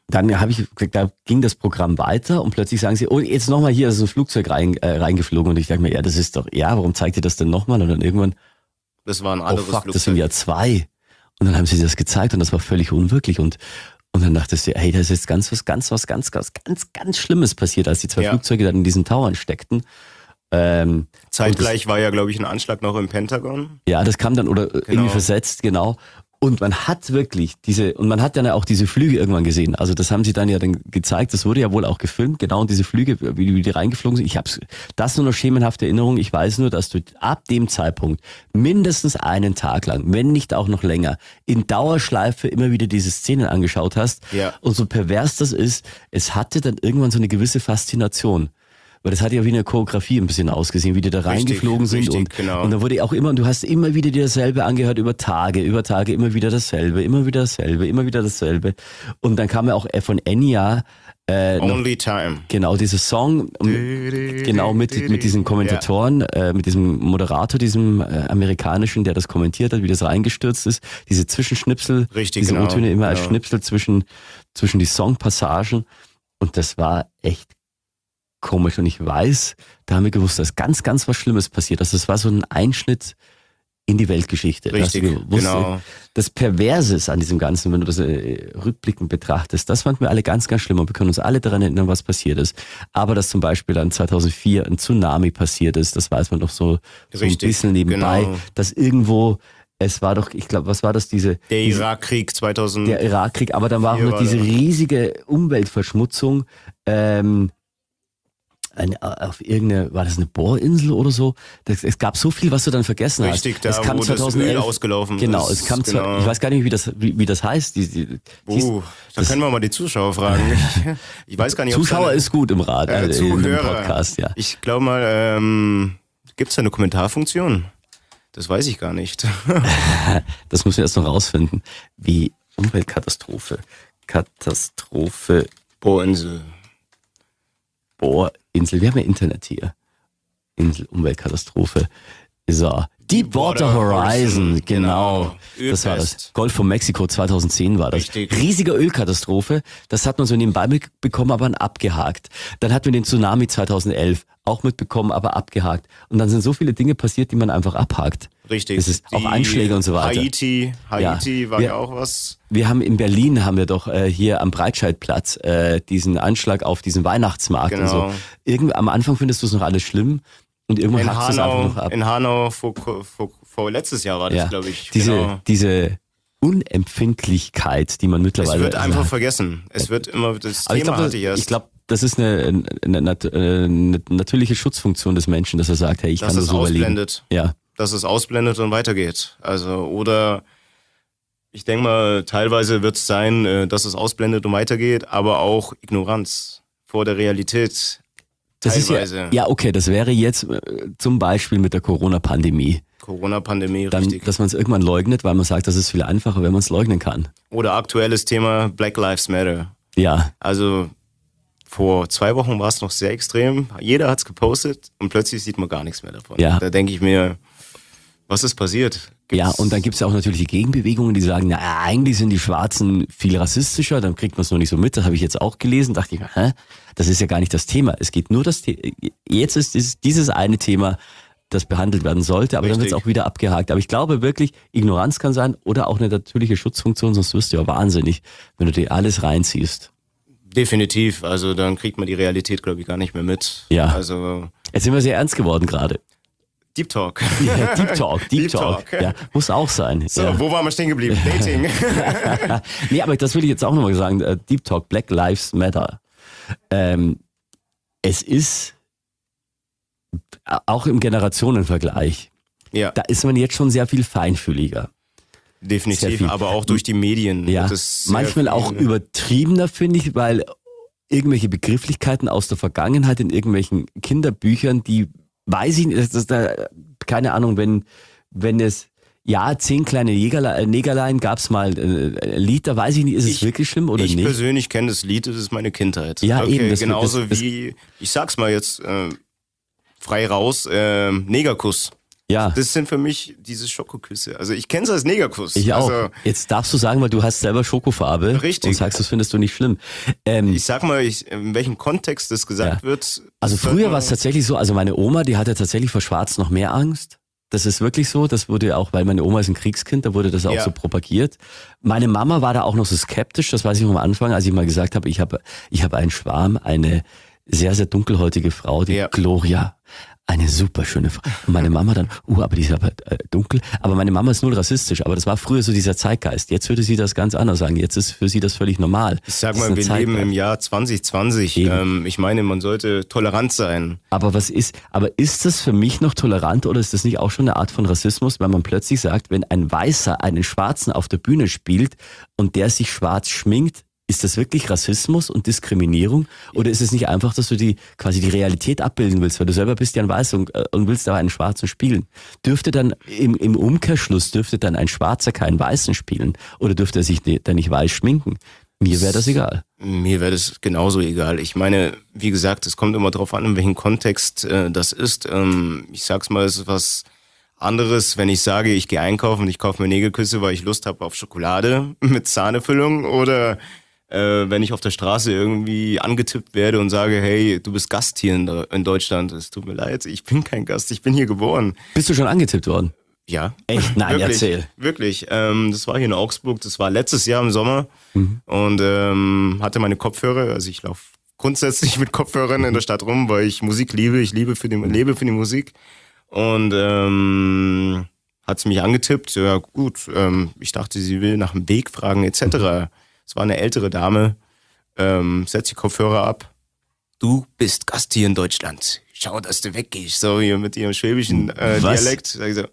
dann habe ich, da ging das Programm weiter und plötzlich sagen sie, oh, jetzt nochmal hier, ist ein Flugzeug rein, äh, reingeflogen und ich dachte mir, ja, das ist doch, ja, warum zeigt ihr das denn nochmal? Und dann irgendwann, Das war ein oh anderes fuck, Flugzeug. das sind ja zwei. Und dann haben sie das gezeigt und das war völlig unwirklich und und dann dachtest du, hey, da ist jetzt ganz was, ganz was, ganz, ganz, ganz, ganz Schlimmes passiert, als die zwei Ja. Flugzeuge dann in diesen Towern steckten. Ähm, Zeitgleich war ja, glaube ich, ein Anschlag noch im Pentagon. Ja, das kam dann oder irgendwie versetzt, genau. Und man hat wirklich diese, und man hat dann ja auch diese Flüge irgendwann gesehen. Also das haben sie dann ja dann gezeigt, das wurde ja wohl auch gefilmt, genau, und diese Flüge, wie, wie die reingeflogen sind. Ich habe das nur noch schemenhafte Erinnerung. Ich weiß nur, dass du ab dem Zeitpunkt mindestens einen Tag lang, wenn nicht auch noch länger, in Dauerschleife immer wieder diese Szenen angeschaut hast. Ja. Und so pervers das ist, es hatte dann irgendwann so eine gewisse Faszination. Weil das hat ja wie eine Choreografie ein bisschen ausgesehen, wie die da reingeflogen sind. richtig, und, genau. und dann wurde auch immer, und du hast immer wieder dir dasselbe angehört über Tage, über Tage, immer wieder dasselbe, immer wieder dasselbe, immer wieder dasselbe. Und dann kam ja auch von Enya äh, noch, Only Time. genau dieses Song, genau mit, mit diesen Kommentatoren, äh, mit diesem Moderator, diesem äh, amerikanischen, der das kommentiert hat, wie das reingestürzt ist. Diese Zwischenschnipsel, Richtig, diese genau, O-Töne immer als genau. Schnipsel zwischen, zwischen die Songpassagen. Und das war echt komisch und ich weiß, da haben wir gewusst, dass ganz, ganz was Schlimmes passiert. Also das war so ein Einschnitt in die Weltgeschichte. Da hast du Richtig, gewusst, genau. Das Perverse ist an diesem Ganzen, wenn du das äh, rückblickend betrachtest, das fanden wir alle ganz, ganz schlimm und wir können uns alle daran erinnern, was passiert ist. Aber dass zum Beispiel dann zweitausendvier ein Tsunami passiert ist, das weiß man doch so, so ein Richtig, bisschen nebenbei, genau. dass irgendwo, es war doch, ich glaube, was war das, diese... Der diese, Irakkrieg zweitausend. Der Irakkrieg, aber dann war auch Hier noch war diese der. riesige Umweltverschmutzung, ähm, Eine, auf irgendeine, war das eine Bohrinsel oder so? Das, es gab so viel, was du dann vergessen Richtig, hast. da es kam wo zweitausendelf, das Öl ausgelaufen genau, ist. es kam Genau. zwar, ich weiß gar nicht, wie das, wie, wie das heißt. Die, die, die, Uh, da das- können wir mal die Zuschauer fragen. Ich, ich weiß gar nicht, ob Zuschauer ist gut im Rad, äh, äh, in dem Zuhörer. Podcast, ja. Ich glaube mal, ähm, gibt es da eine Kommentarfunktion? Das weiß ich gar nicht. Das müssen wir erst noch rausfinden. Wie Umweltkatastrophe. Katastrophe Bohrinsel. Bohrinsel. Wir haben ja Internet hier. Insel, Umweltkatastrophe. So. Deepwater Horizon, genau. genau. Das war das. Ölpest. Golf von Mexiko zweitausendzehn war das. Richtig. Riesige Ölkatastrophe. Das hat man so nebenbei mitbekommen, aber dann abgehakt. Dann hatten wir den Tsunami zweitausendelf auch mitbekommen, aber abgehakt. Und dann sind so viele Dinge passiert, die man einfach abhakt. Richtig. Das ist auch Die Einschläge und so weiter. Haiti, Haiti Ja. war Wir- ja auch was. Wir haben in Berlin, haben wir doch äh, hier am Breitscheidplatz äh, diesen Anschlag auf diesen Weihnachtsmarkt und Genau. so. Irgend, am Anfang findest du es noch alles schlimm und irgendwann In hackst du es einfach Hanau, noch ab. in Hanau vor, vor, vor letztes Jahr war das, Ja. glaube ich. Diese, Genau. diese Unempfindlichkeit, die man Es mittlerweile... wird einfach also, vergessen. Es wird immer, das aber ich Thema glaube, hatte ich erst. ich glaub, das ist eine, eine, nat- eine natürliche Schutzfunktion des Menschen, dass er sagt, hey, ich dass kann es das so überleben. ausblendet. Ja, Dass es ausblendet und weitergeht. Also, oder ich denke mal, teilweise wird es sein, äh, dass es ausblendet und weitergeht, aber auch Ignoranz vor der Realität. das ist Teilweise. ja, ja okay, das wäre jetzt äh, zum Beispiel mit der Corona-Pandemie, Corona-Pandemie, dann, richtig. dass man es irgendwann leugnet, weil man sagt, das ist viel einfacher, wenn man es leugnen kann. Oder aktuelles Thema Black Lives Matter. Ja, Also vor zwei Wochen war es noch sehr extrem. Jeder hat es gepostet und plötzlich sieht man gar nichts mehr davon. Ja. Da denke ich mir, was ist passiert? Gibt's- ja, und dann gibt es ja auch natürlich die Gegenbewegungen, die sagen, na, eigentlich sind die Schwarzen viel rassistischer, dann kriegt man es noch nicht so mit. Das habe ich jetzt auch gelesen, dachte ich, hä? Das ist ja gar nicht das Thema. Es geht nur das Thema. Jetzt ist dieses, dieses eine Thema, das behandelt werden sollte, aber dann wird es Richtig. auch wieder abgehakt. Aber ich glaube wirklich, Ignoranz kann sein oder auch eine natürliche Schutzfunktion, sonst wirst du ja wahnsinnig, wenn du dir alles reinziehst. Definitiv. Also dann kriegt man die Realität, glaube ich, gar nicht mehr mit. Ja. Also Jetzt sind wir sehr ernst geworden gerade. Deep Talk. Ja, Deep Talk, Deep, Deep Talk. Talk. Ja, muss auch sein. So, ja. wo waren wir stehen geblieben? Dating. Nee, aber das will ich jetzt auch nochmal sagen. äh, Deep Talk, Black Lives Matter. Ähm, es ist äh, auch im Generationenvergleich, Ja, da ist man jetzt schon sehr viel feinfühliger. Sehr definitiv. viel. Aber auch durch die Medien. Ja, wird es sehr manchmal viel- auch übertriebener, finde ich, weil irgendwelche Begrifflichkeiten aus der Vergangenheit in irgendwelchen Kinderbüchern, die weiß ich nicht, das ist da, keine Ahnung, wenn, wenn es, ja, zehn kleine Jägerle- Negerlein gab's mal äh, ein Lied, da weiß ich nicht, ist es Ich- wirklich schlimm oder Ich nicht? persönlich kenne das Lied, das ist meine Kindheit. Ja, okay, eben, das- genauso das- das- wie, ich sag's mal jetzt äh, frei raus, äh, Negerkuss. Ja. Das sind für mich diese Schokoküsse. Also ich kenne es als Negerkuss. Ich auch. Also, Jetzt darfst du sagen, weil du hast selber Schokofarbe. Richtig. Und sagst, das findest du nicht schlimm. Ähm, ich sag mal, ich, in welchem Kontext das gesagt Ja. wird. also früher war es tatsächlich so, also meine Oma, die hatte tatsächlich vor Schwarz noch mehr Angst. Das ist wirklich so, das wurde auch, weil meine Oma ist ein Kriegskind, da wurde das auch Ja. so propagiert. Meine Mama war da auch noch so skeptisch, das weiß ich noch am Anfang, als ich mal gesagt habe, ich habe ich habe einen Schwarm, eine sehr, sehr dunkelhäutige Frau, die Ja. Gloria. Eine super schöne Frau. Und meine Mama dann, uh, aber die ist aber äh, dunkel. Aber meine Mama ist null rassistisch. Aber das war früher so dieser Zeitgeist. Jetzt würde sie das ganz anders sagen. Jetzt ist für sie das völlig normal. Ich sag Das ist mal, eine wir leben Zeitgeist. im Jahr zwanzig zwanzig. Eben. Ähm, ich meine, man sollte tolerant sein. Aber was ist, aber ist das für mich noch tolerant oder ist das nicht auch schon eine Art von Rassismus, wenn man plötzlich sagt, wenn ein Weißer einen Schwarzen auf der Bühne spielt und der sich schwarz schminkt, ist das wirklich Rassismus und Diskriminierung? Oder ist es nicht einfach, dass du die quasi die Realität abbilden willst, weil du selber bist ja ein Weißer und, äh, und willst aber einen Schwarzen spielen? Dürfte dann im, im Umkehrschluss, dürfte dann ein Schwarzer keinen Weißen spielen? Oder dürfte er sich dann nicht weiß schminken? Mir wäre das egal. Mir wäre das genauso egal. Ich meine, wie gesagt, es kommt immer darauf an, in welchem Kontext äh, das ist. Ähm, ich sag's mal, es ist was anderes, wenn ich sage, ich gehe einkaufen und ich kaufe mir Negerküsse, weil ich Lust habe auf Schokolade mit Sahnefüllung, oder äh, wenn ich auf der Straße irgendwie angetippt werde und sage, hey, du bist Gast hier in, in Deutschland. Es tut mir leid, ich bin kein Gast, ich bin hier geboren. Bist du schon angetippt worden? Ja. Echt? Nein, wirklich, erzähl. Wirklich. Ähm, das war hier in Augsburg, das war letztes Jahr im Sommer mhm. und ähm, hatte meine Kopfhörer, also ich laufe grundsätzlich mit Kopfhörern in der Stadt rum, weil ich Musik liebe, ich liebe für die, lebe für die Musik, und ähm, hat sie mich angetippt, ja gut, ähm, ich dachte, sie will nach dem Weg fragen et cetera. Es war eine ältere Dame, ähm, setzt die Kopfhörer ab. Du bist Gast hier in Deutschland. Schau, dass du weggehst. So hier mit ihrem schwäbischen äh, Dialekt. Sag ich so,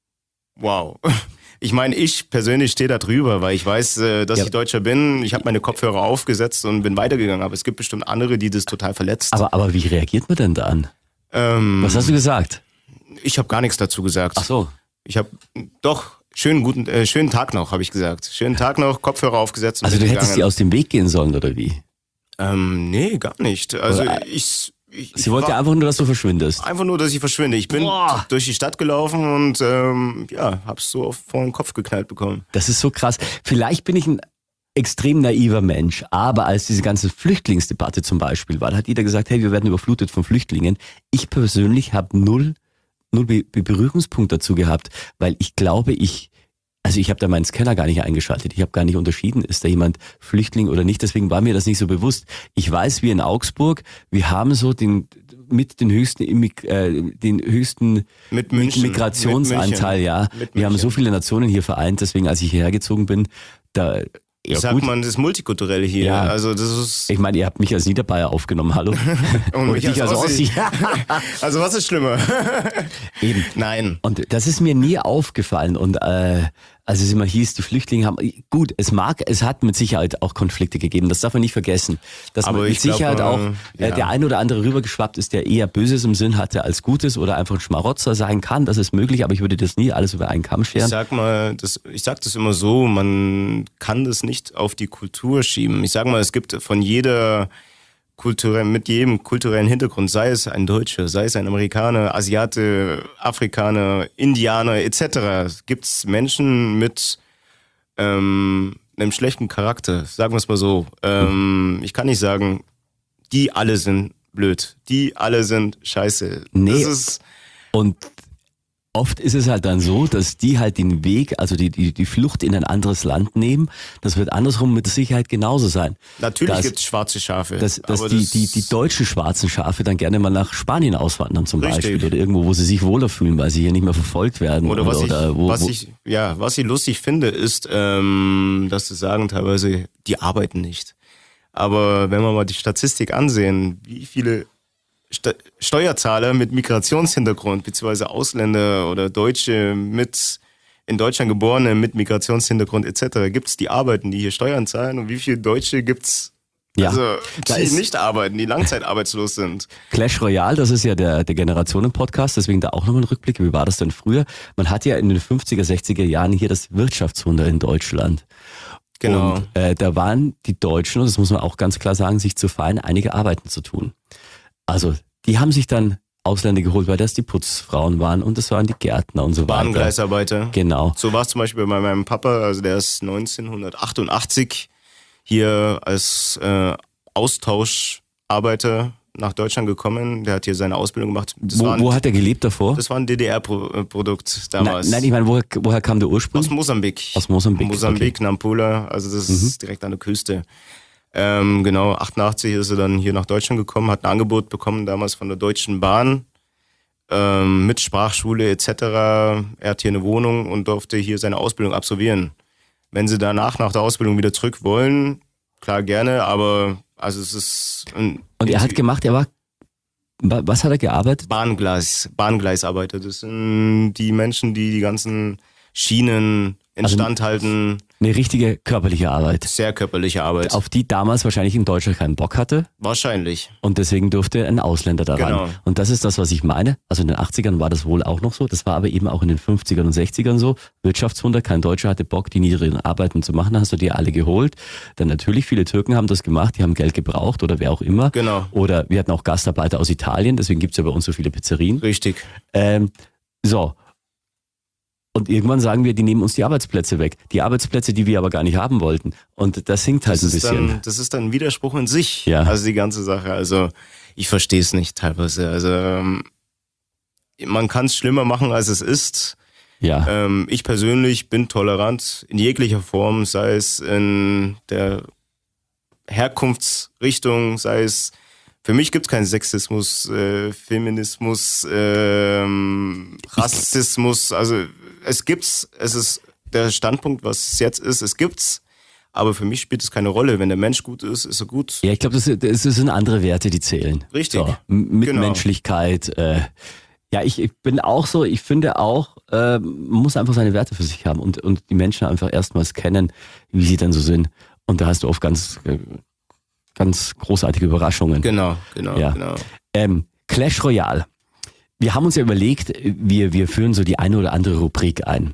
wow. Ich meine, ich persönlich stehe da drüber, weil ich weiß, äh, dass ja. ich Deutscher bin. Ich habe meine Kopfhörer aufgesetzt und bin weitergegangen. Aber es gibt bestimmt andere, die das total verletzt. Aber, aber wie reagiert man denn dann? Ähm, Was hast du gesagt? Ich habe gar nichts dazu gesagt. Ach so. Ich habe doch... Schönen guten, äh, schönen Tag noch, habe ich gesagt. Schönen Tag noch, Kopfhörer aufgesetzt. Und Also du bin hättest gegangen. die aus dem Weg gehen sollen, oder wie? Ähm, nee, gar nicht. Also Oder, ich, ich... Sie wollte einfach nur, dass du verschwindest. Einfach nur, dass ich verschwinde. Ich bin Boah. durch die Stadt gelaufen und ähm, ja, hab's so auf, vor den Kopf geknallt bekommen. Das ist so krass. Vielleicht bin ich ein extrem naiver Mensch, aber als diese ganze Flüchtlingsdebatte zum Beispiel war, da hat jeder gesagt, hey, wir werden überflutet von Flüchtlingen. Ich persönlich habe null, null Be- Be- Berührungspunkt dazu gehabt, weil ich glaube, ich Also ich habe da meinen Scanner gar nicht eingeschaltet. Ich habe gar nicht unterschieden, ist da jemand Flüchtling oder nicht. Deswegen war mir das nicht so bewusst. Ich weiß, wir in Augsburg, wir haben so den mit den höchsten Immig- äh, den höchsten Mit München, Migrationsanteil, mit ja. Mit Wir haben München. so viele Nationen hier vereint. Deswegen, als ich hierher gezogen bin, da ja, Sagt gut. man, das ist multikulturell hier. Ja. Also das ist... Ich meine, ihr habt mich als Niederbayer aufgenommen, hallo. Und mich dich als Ossi. Ossi. Also was ist schlimmer? Eben. Nein. Und das ist mir nie aufgefallen. Und äh, als es immer hieß, die Flüchtlinge haben, gut, es mag, es hat mit Sicherheit auch Konflikte gegeben. Das darf man nicht vergessen. Dass Aber man mit ich glaub, Sicherheit äh, auch äh, ja. der ein oder andere rübergeschwappt ist, der eher Böses im Sinn hatte als Gutes oder einfach ein Schmarotzer sein kann. Das ist möglich, aber ich würde das nie alles über einen Kamm Ich scheren. sag mal, das, ich sag das immer so, man kann das nicht auf die Kultur schieben. Ich sag mal, es gibt von jeder kulturell, mit jedem kulturellen Hintergrund, sei es ein Deutscher, sei es ein Amerikaner, Asiate, Afrikaner, Indianer et cetera, gibt es Menschen mit ähm, einem schlechten Charakter, sagen wir es mal so. Ähm, ich kann nicht sagen, die alle sind blöd, die alle sind scheiße. Nee. Das ist, Und oft ist es halt dann so, dass die halt den Weg, also die, die, die Flucht in ein anderes Land nehmen. Das wird andersrum mit Sicherheit genauso sein. natürlich Das- gibt es schwarze Schafe. Dass, dass aber die, das- die, die deutschen schwarzen Schafe dann gerne mal nach Spanien auswandern zum Richtig. Beispiel oder irgendwo, wo sie sich wohler fühlen, weil sie hier nicht mehr verfolgt werden. Oder was, oder ich, wo, was, wo, ich, ja, was ich lustig finde, ist, ähm, dass sie sagen teilweise, die arbeiten nicht. Aber wenn wir mal die Statistik ansehen, wie viele St- Steuerzahler mit Migrationshintergrund, beziehungsweise Ausländer oder Deutsche mit in Deutschland Geborene mit Migrationshintergrund et cetera, gibt es, die arbeiten, die hier Steuern zahlen, und wie viele Deutsche gibt's, Ja, also, da die ist- nicht arbeiten, die langzeitarbeitslos sind. Clash Royale, das ist ja der, der Generationen-Podcast, deswegen da auch nochmal ein Rückblick. Wie war das denn früher? Man hat ja in den fünfziger, sechziger Jahren hier das Wirtschaftswunder in Deutschland. Genau. Und äh, da waren die Deutschen, und das muss man auch ganz klar sagen, sich zu fein, einige Arbeiten zu tun. Also die haben sich dann Ausländer geholt, weil das die Putzfrauen waren und das waren die Gärtner und so weiter. Bahngleisarbeiter. Genau. So war es zum Beispiel bei meinem Papa, also der ist neunzehnhundertachtundachtzig hier als äh, Austauscharbeiter nach Deutschland gekommen. Der hat hier seine Ausbildung gemacht. Das Wo, war ein, wo hat er gelebt davor? Das war ein D D R-Produkt damals. Nein, nein, ich meine, woher, woher kam der Ursprung? Aus Mosambik. Aus Mosambik. Mosambik, okay. Nampula, also das Mhm. ist direkt an der Küste. Ähm, genau, achtundachtzig ist er dann hier nach Deutschland gekommen, hat ein Angebot bekommen damals von der Deutschen Bahn ähm, mit Sprachschule et cetera. Er hat hier eine Wohnung und durfte hier seine Ausbildung absolvieren. Wenn Sie danach nach der Ausbildung wieder zurück wollen, klar gerne, aber also es ist ein Und er hat gemacht, er war, wa- was hat er gearbeitet? Bahngleis, Bahngleisarbeiter. Das sind die Menschen, die die ganzen Schienen instand halten. Eine richtige körperliche Arbeit, Sehr körperliche Arbeit. auf die damals wahrscheinlich in Deutschland keinen Bock hatte. Wahrscheinlich. Und deswegen durfte ein Ausländer daran. Genau. Und das ist das, was ich meine. Also in den achtzigern war das wohl auch noch so. Das war aber eben auch in den fünfzigern und sechzigern so. Wirtschaftswunder, kein Deutscher hatte Bock, die niedrigen Arbeiten zu machen. Hast du die alle geholt. Dann natürlich, viele Türken haben das gemacht. Die haben Geld gebraucht oder wer auch immer. Genau. Oder wir hatten auch Gastarbeiter aus Italien. Deswegen gibt's ja bei uns so viele Pizzerien. Richtig. Ähm, so. Und irgendwann sagen wir, die nehmen uns die Arbeitsplätze weg. Die Arbeitsplätze, die wir aber gar nicht haben wollten. Und das hinkt halt Das ein ist, bisschen. dann, das ist dann ein Widerspruch in sich. Ja. Also die ganze Sache. Also ich verstehe es nicht teilweise. Also ähm, man kann es schlimmer machen, als es ist. Ja. Ähm, ich persönlich bin tolerant in jeglicher Form, sei es in der Herkunftsrichtung, sei es, für mich gibt es keinen Sexismus, äh, Feminismus, ähm, Rassismus, also es gibt's, es ist der Standpunkt, was es jetzt ist, es gibt's, aber für mich spielt es keine Rolle. Wenn der Mensch gut ist, ist er gut. Ja, ich glaube, das, das sind andere Werte, die zählen. Richtig. So, M- Mitmenschlichkeit. Äh, ja, ich, ich bin auch so, ich finde auch, äh, man muss einfach seine Werte für sich haben und, und die Menschen einfach erstmals kennen, wie sie dann so sind. Und da hast du oft ganz, äh, ganz großartige Überraschungen. Genau, genau, Ja. genau. Ähm, Clash Royale. Wir haben uns ja überlegt, wir, wir führen so die eine oder andere Rubrik ein.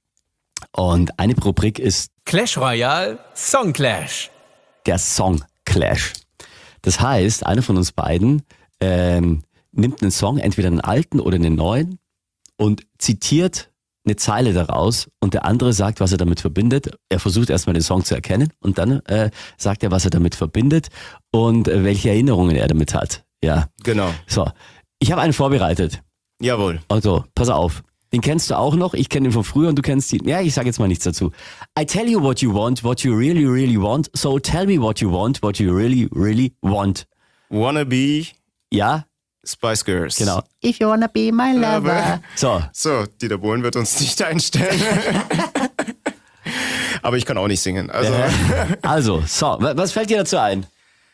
Und eine Rubrik ist Clash Royale Song Clash. der Song Clash. Das heißt, einer von uns beiden ähm, nimmt einen Song, entweder einen alten oder einen neuen und zitiert eine Zeile daraus und der andere sagt, was er damit verbindet. Er versucht erstmal den Song zu erkennen und dann äh, sagt er, was er damit verbindet und äh, welche Erinnerungen er damit hat. Ja, Genau. so. Ich habe einen vorbereitet. Jawohl. Also, pass auf. Den kennst du auch noch. Ich kenne ihn von früher und du kennst ihn. Ja, ich sage jetzt mal nichts dazu. I tell you what you want, what you really, really want. So tell me what you want, what you really, really want. Wanna be Ja, Spice Girls. genau. If you wanna be my lover. So, So, Dieter Bohlen wird uns nicht einstellen. Aber ich kann auch nicht singen. Also, also, so. wa- Was fällt dir dazu ein?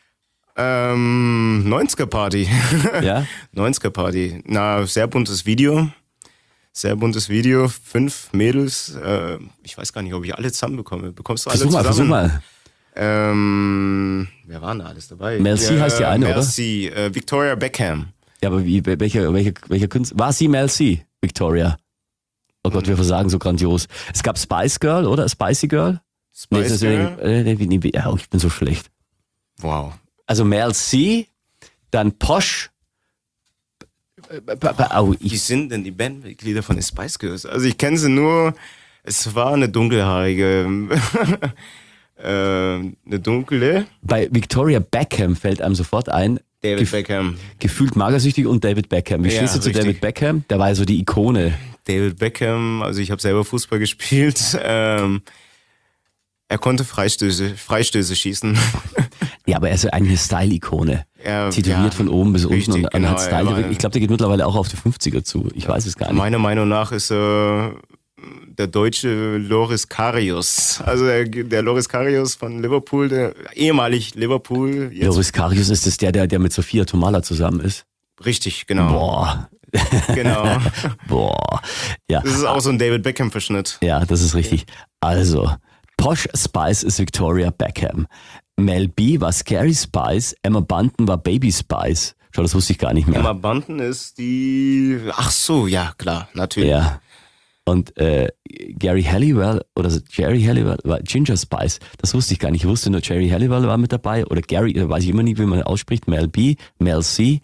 ähm, neunziger-Party. Ja? neunziger-Party. Na, sehr buntes Video. Sehr buntes Video. Fünf Mädels. Äh, ich weiß gar nicht, ob ich alle zusammen bekomme. Bekommst du alle Versuch mal, zusammen? versuch mal. Ähm, wer war denn da alles dabei? Mel C heißt die eine, oder? Mel C, äh, Victoria Beckham. Ja, aber wie, welcher, welcher, welcher Künstler? War sie Mel C, Victoria? Oh Gott, wir versagen so grandios. Es gab Spice Girl, oder? Spicy Girl? Nee, Spice das ist- Girl. äh, nee, nee, nee, ja, ich bin so schlecht. Wow. Also Mel C, dann Posh. Äh, äh, äh, Au, Wie ich, sind denn die Bandmitglieder von den Spice Girls? Also ich kenne sie nur, es war eine dunkelhaarige, äh, eine dunkle bei Victoria Beckham fällt einem sofort ein, David gef- Beckham. gefühlt magersüchtig und David Beckham. Wie Ja, stehst du zu richtig. David Beckham? Der war ja so die Ikone. David Beckham, also ich habe selber Fußball gespielt. Ähm, er konnte Freistöße, Freistöße schießen. Ja, aber er ist ja eigentlich eine Style-Ikone. Er- Tätowiert ja, von oben bis unten richtig, und, und genau, hat er Style. war- Ich glaube, der geht mittlerweile auch auf die fünfziger zu. Ich weiß es gar nicht. Meiner Meinung nach ist er der deutsche Loris Karius. Also der, der Loris Karius von Liverpool, der ehemalig Liverpool. Jetzt Loris Karius ist es der, der, der mit Sophia Tomala zusammen ist. Richtig, genau. Boah. Genau. Boah. Ja. Das ist auch so ein David Beckham-Verschnitt. Ja, das ist richtig. Also, Posh Spice ist Victoria Beckham. Mel B war Scary Spice. Emma Bunton war Baby Spice. Schau, das wusste ich gar nicht mehr. Emma Bunton ist die. Ach so, ja, klar, natürlich. Ja. Und äh, Gary Halliwell oder so Jerry Halliwell war Ginger Spice. Das wusste ich gar nicht. Ich wusste nur, Jerry Halliwell war mit dabei. Oder Gary, da weiß ich immer nicht, wie man ausspricht. Mel B, Mel C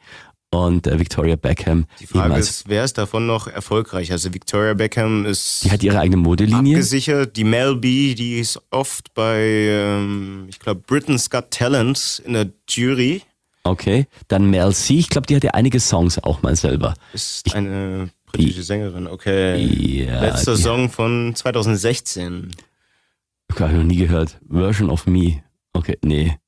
und äh, Victoria Beckham. Die Frage als, ist, wer ist davon noch erfolgreich? Also Victoria Beckham ist die hat ihre eigene Modelinie. abgesichert. Die Mel B, die ist oft bei, ähm, ich glaube, Britain's Got Talent in der Jury. Okay, dann Mel C, ich glaube, die hatte einige Songs auch mal selber. Ist eine britische Sängerin, okay. Ja, Letzter die, Song von zwanzig sechzehn. habe ich noch nie gehört. Version of Me. Okay, nee.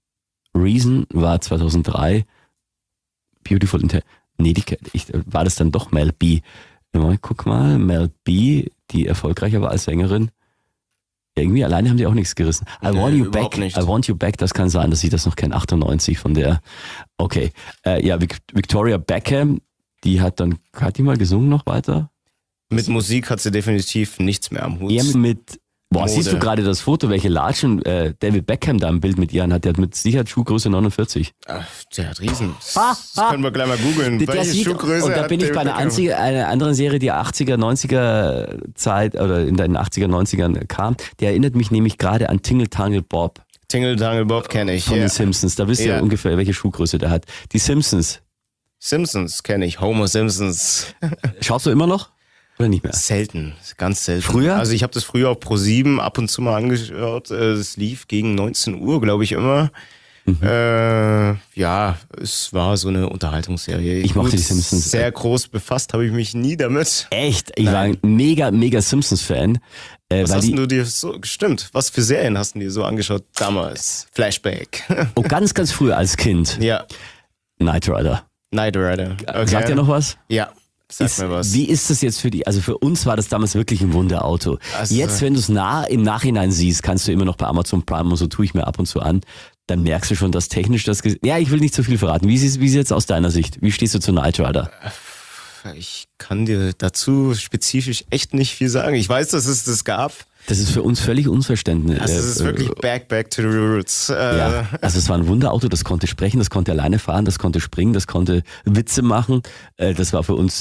Reason war zweitausenddrei. Beautiful Inter... Nee, die, ich, war das dann doch Mel B? Mal, guck mal, Mel B, die erfolgreicher war als Sängerin. Irgendwie alleine haben die auch nichts gerissen. I Nee, Want You überhaupt Back, nicht. I Want You Back, das kann sein, dass ich das noch kenne, achtundneunzig von der. Okay, äh, ja, Vic- Victoria Beckham, die hat dann, hat die mal gesungen noch weiter? Mit Musik hat sie definitiv nichts mehr am Hut. Eher mit, boah, Mode. siehst du gerade das Foto, welche Latschen äh, David Beckham da im Bild mit ihr anhat? Der hat mit Sicherheit Schuhgröße neunundvierzig. Ach, der hat Riesen. Ah, Das können wir gleich mal googeln. Der Welche sieht, Schuhgröße und da hat bin ich David bei einer, Beckham? einzige, einer anderen Serie, die achtziger, neunziger Zeit oder in den achtziger, neunzigern kam. Der erinnert mich nämlich gerade an Tingle Tangle Bob Tingle Tangle Bob kenne ich. von Ja. den Simpsons. Da wisst ihr Ja. ungefähr, welche Schuhgröße der hat. Die Simpsons. Simpsons kenne ich. Homer Simpsons. Schaust du immer noch? Oder nicht mehr? Selten, ganz selten. Früher? Also ich habe das früher auf Pro sieben ab und zu mal angeschaut. Äh, Es lief gegen neunzehn Uhr, glaube ich, immer. Mhm. Äh, ja, es war so eine Unterhaltungsserie. Ich mochte Gut, die Simpsons. Sehr groß befasst habe ich mich nie damit. Echt? Ich Nein. war ein mega, mega Simpsons-Fan. Äh, Was weil hast die, du dir so, stimmt, was für Serien hast du dir so angeschaut damals? Flashback. oh, ganz, ganz früh als Kind. Ja, Knight Rider. Knight Rider. Okay. Sagt ihr noch was? Ja, sag Ist, mir was. Wie ist das jetzt für die? Also für uns war das damals wirklich ein Wunderauto. Also- Jetzt, wenn du es nah im Nachhinein siehst, kannst du immer noch bei Amazon Prime und so tue ich mir ab und zu an, dann merkst du schon, dass technisch das. ges- Ja, ich will nicht zu viel verraten. Wie ist wie ist jetzt aus deiner Sicht? Wie stehst du zu Knight Rider? Ich kann dir dazu spezifisch echt nicht viel sagen. Ich weiß, dass es das gab. Das ist für uns völlig unverständlich. Also es ist wirklich back, back to the roots. Äh, Ja, also es war ein Wunderauto, das konnte sprechen, das konnte alleine fahren, das konnte springen, das konnte Witze machen. Äh, Das war für uns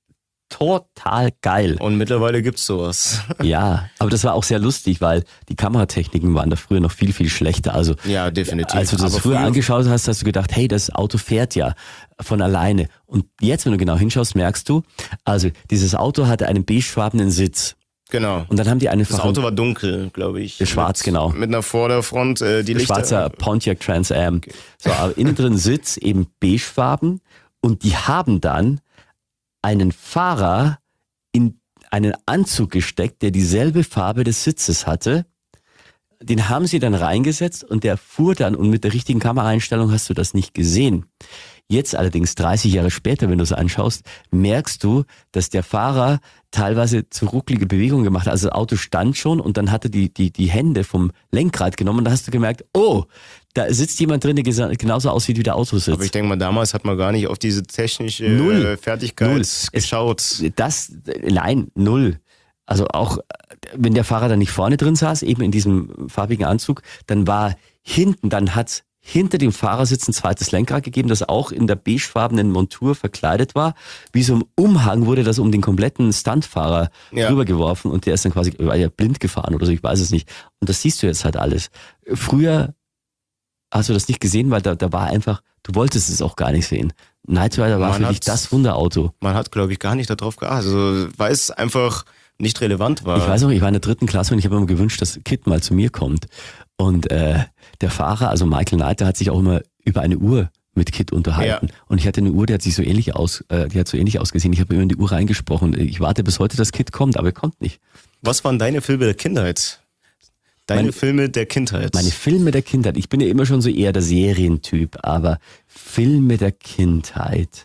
total geil. Und mittlerweile gibt's sowas. Ja, aber das war auch sehr lustig, weil die Kameratechniken waren da früher noch viel, viel schlechter. Also Ja, definitiv. als du das Aber früher früher- angeschaut hast, hast du gedacht, hey, das Auto fährt ja von alleine. Und jetzt, wenn du genau hinschaust, merkst du, also dieses Auto hatte einen beigefarbenen Sitz. Genau. Und dann haben die eine Das Auto war dunkel, glaube ich. Schwarz, mit, genau. Mit einer Vorderfront, äh, die Lichter. schwarzer Pontiac Trans Am. So, aber innen drin Sitz eben beigefarben und die haben dann einen Fahrer in einen Anzug gesteckt, der dieselbe Farbe des Sitzes hatte. Den haben sie dann reingesetzt und der fuhr dann und mit der richtigen Kameraeinstellung hast du das nicht gesehen. Jetzt allerdings, dreißig Jahre später, wenn du es anschaust, merkst du, dass der Fahrer teilweise zu rucklige Bewegungen gemacht hat. Also das Auto stand schon und dann hatte die, die, die Hände vom Lenkrad genommen und da hast du gemerkt, oh, da sitzt jemand drin, der gesa- genauso aussieht, wie der Auto sitzt. Aber ich denke mal, damals hat man gar nicht auf diese technische Null. äh, Fertigkeit Null. Es- geschaut. Das, nein, null. Also auch, wenn der Fahrer dann nicht vorne drin saß, eben in diesem farbigen Anzug, dann war hinten, dann hat's hinter dem Fahrersitz ein zweites Lenkrad gegeben, das auch in der beigefarbenen Montur verkleidet war. Wie so ein Umhang wurde das um den kompletten Stuntfahrer Ja. rübergeworfen und der ist dann quasi, war ja blind gefahren oder so, ich weiß es nicht. Und das siehst du jetzt halt alles. Früher hast du das nicht gesehen, weil da, da war einfach, du wolltest es auch gar nicht sehen. Knight Rider war Man für dich hat- das Wunderauto. Man hat, glaube ich, gar nicht darauf geachtet. Also, weil es einfach nicht relevant war. Ich weiß noch, ich war in der dritten Klasse und ich habe immer gewünscht, dass Kid mal zu mir kommt. Und äh, der Fahrer, also Michael Knight, der hat sich auch immer über eine Uhr mit Kid unterhalten. Ja. Und ich hatte eine Uhr, die hat sich so ähnlich aus, äh, die hat so ähnlich ausgesehen. Ich habe immer in die Uhr reingesprochen. Ich warte bis heute, dass Kid kommt, aber er kommt nicht. Was waren deine Filme der Kindheit? Deine Meine- Filme der Kindheit. Meine Filme der Kindheit, ich bin ja immer schon so eher der Serientyp, aber Filme der Kindheit.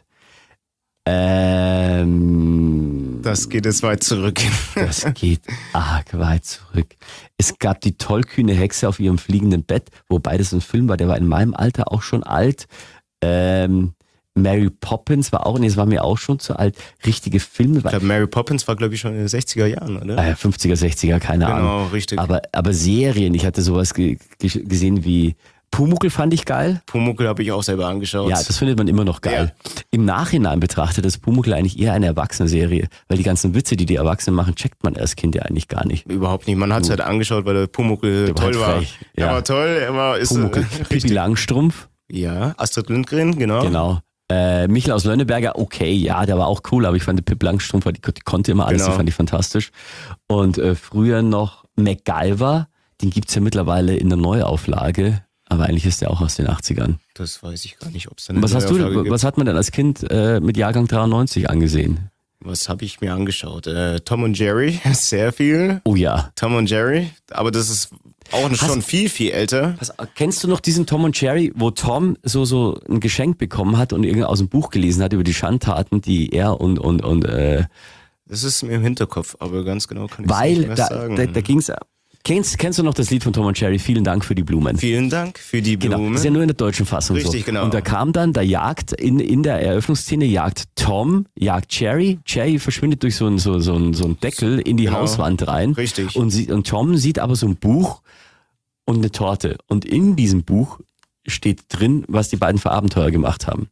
Ähm, das geht jetzt weit zurück. Das geht arg weit zurück. Es gab die tollkühne Hexe auf ihrem fliegenden Bett, wobei das ein Film war, der war in meinem Alter auch schon alt. Ähm, Mary Poppins war auch, nee, es war mir auch schon zu alt. Richtige Filme, Ich glaube, Mary Poppins war, glaube ich, schon in den sechziger Jahren, oder? äh, fünfziger, sechziger, keine Genau, Ahnung. richtig. Aber, aber Serien, ich hatte sowas ge ge gesehen wie Pumuckl, fand ich geil. Pumuckl habe ich auch selber angeschaut. Ja, das findet man immer noch geil. Im Nachhinein betrachtet ist Pumuckl eigentlich eher eine Erwachsene-Serie, weil die ganzen Witze, die die Erwachsenen machen, checkt man als Kind ja eigentlich gar nicht. Überhaupt nicht. Man hat es halt angeschaut, weil der Pumuckl Der war toll halt war. frech, Er ja. war toll, er war ist Pumuckl, äh, Pippi richtig. Langstrumpf, Ja, Astrid Lindgren, genau. genau. Äh, Michel aus Lönneberger, okay, ja, der war auch cool, aber ich fand Pip Langstrumpf, die, die konnte immer alles, Genau. die fand ich fantastisch. Und äh, früher noch MacGyver, den gibt's ja mittlerweile in der Neuauflage, aber eigentlich ist der auch aus den achtzigern. Das weiß ich gar nicht, ob es da eine Was hast du, Neuauflage gibt. was hat man denn als Kind äh, mit Jahrgang dreiundneunzig angesehen? Was habe ich mir angeschaut? Äh, Tom und Jerry, sehr viel. Oh ja. Tom und Jerry, aber das ist auch Hast- schon viel, viel älter. Was, kennst du noch diesen Tom und Jerry, wo Tom so so ein Geschenk bekommen hat und irgendwie aus dem Buch gelesen hat über die Schandtaten, die er und und und äh, Das ist mir im Hinterkopf, aber ganz genau kann ich es weil nicht mehr da, sagen. da, da ging's. Kennst, kennst du noch das Lied von Tom und Jerry? Vielen Dank für die Blumen. Vielen Dank für die Genau, Blumen. ist ja nur in der deutschen Fassung Richtig, so. genau. Und da kam dann, da jagt in, in der Eröffnungsszene, jagt Tom, jagt Jerry. Jerry verschwindet durch so einen so, so ein- so ein Deckel in die Genau. Hauswand rein. Richtig. Und, sie, und Tom sieht aber so ein Buch und eine Torte. Und in diesem Buch steht drin, was die beiden für Abenteuer gemacht haben.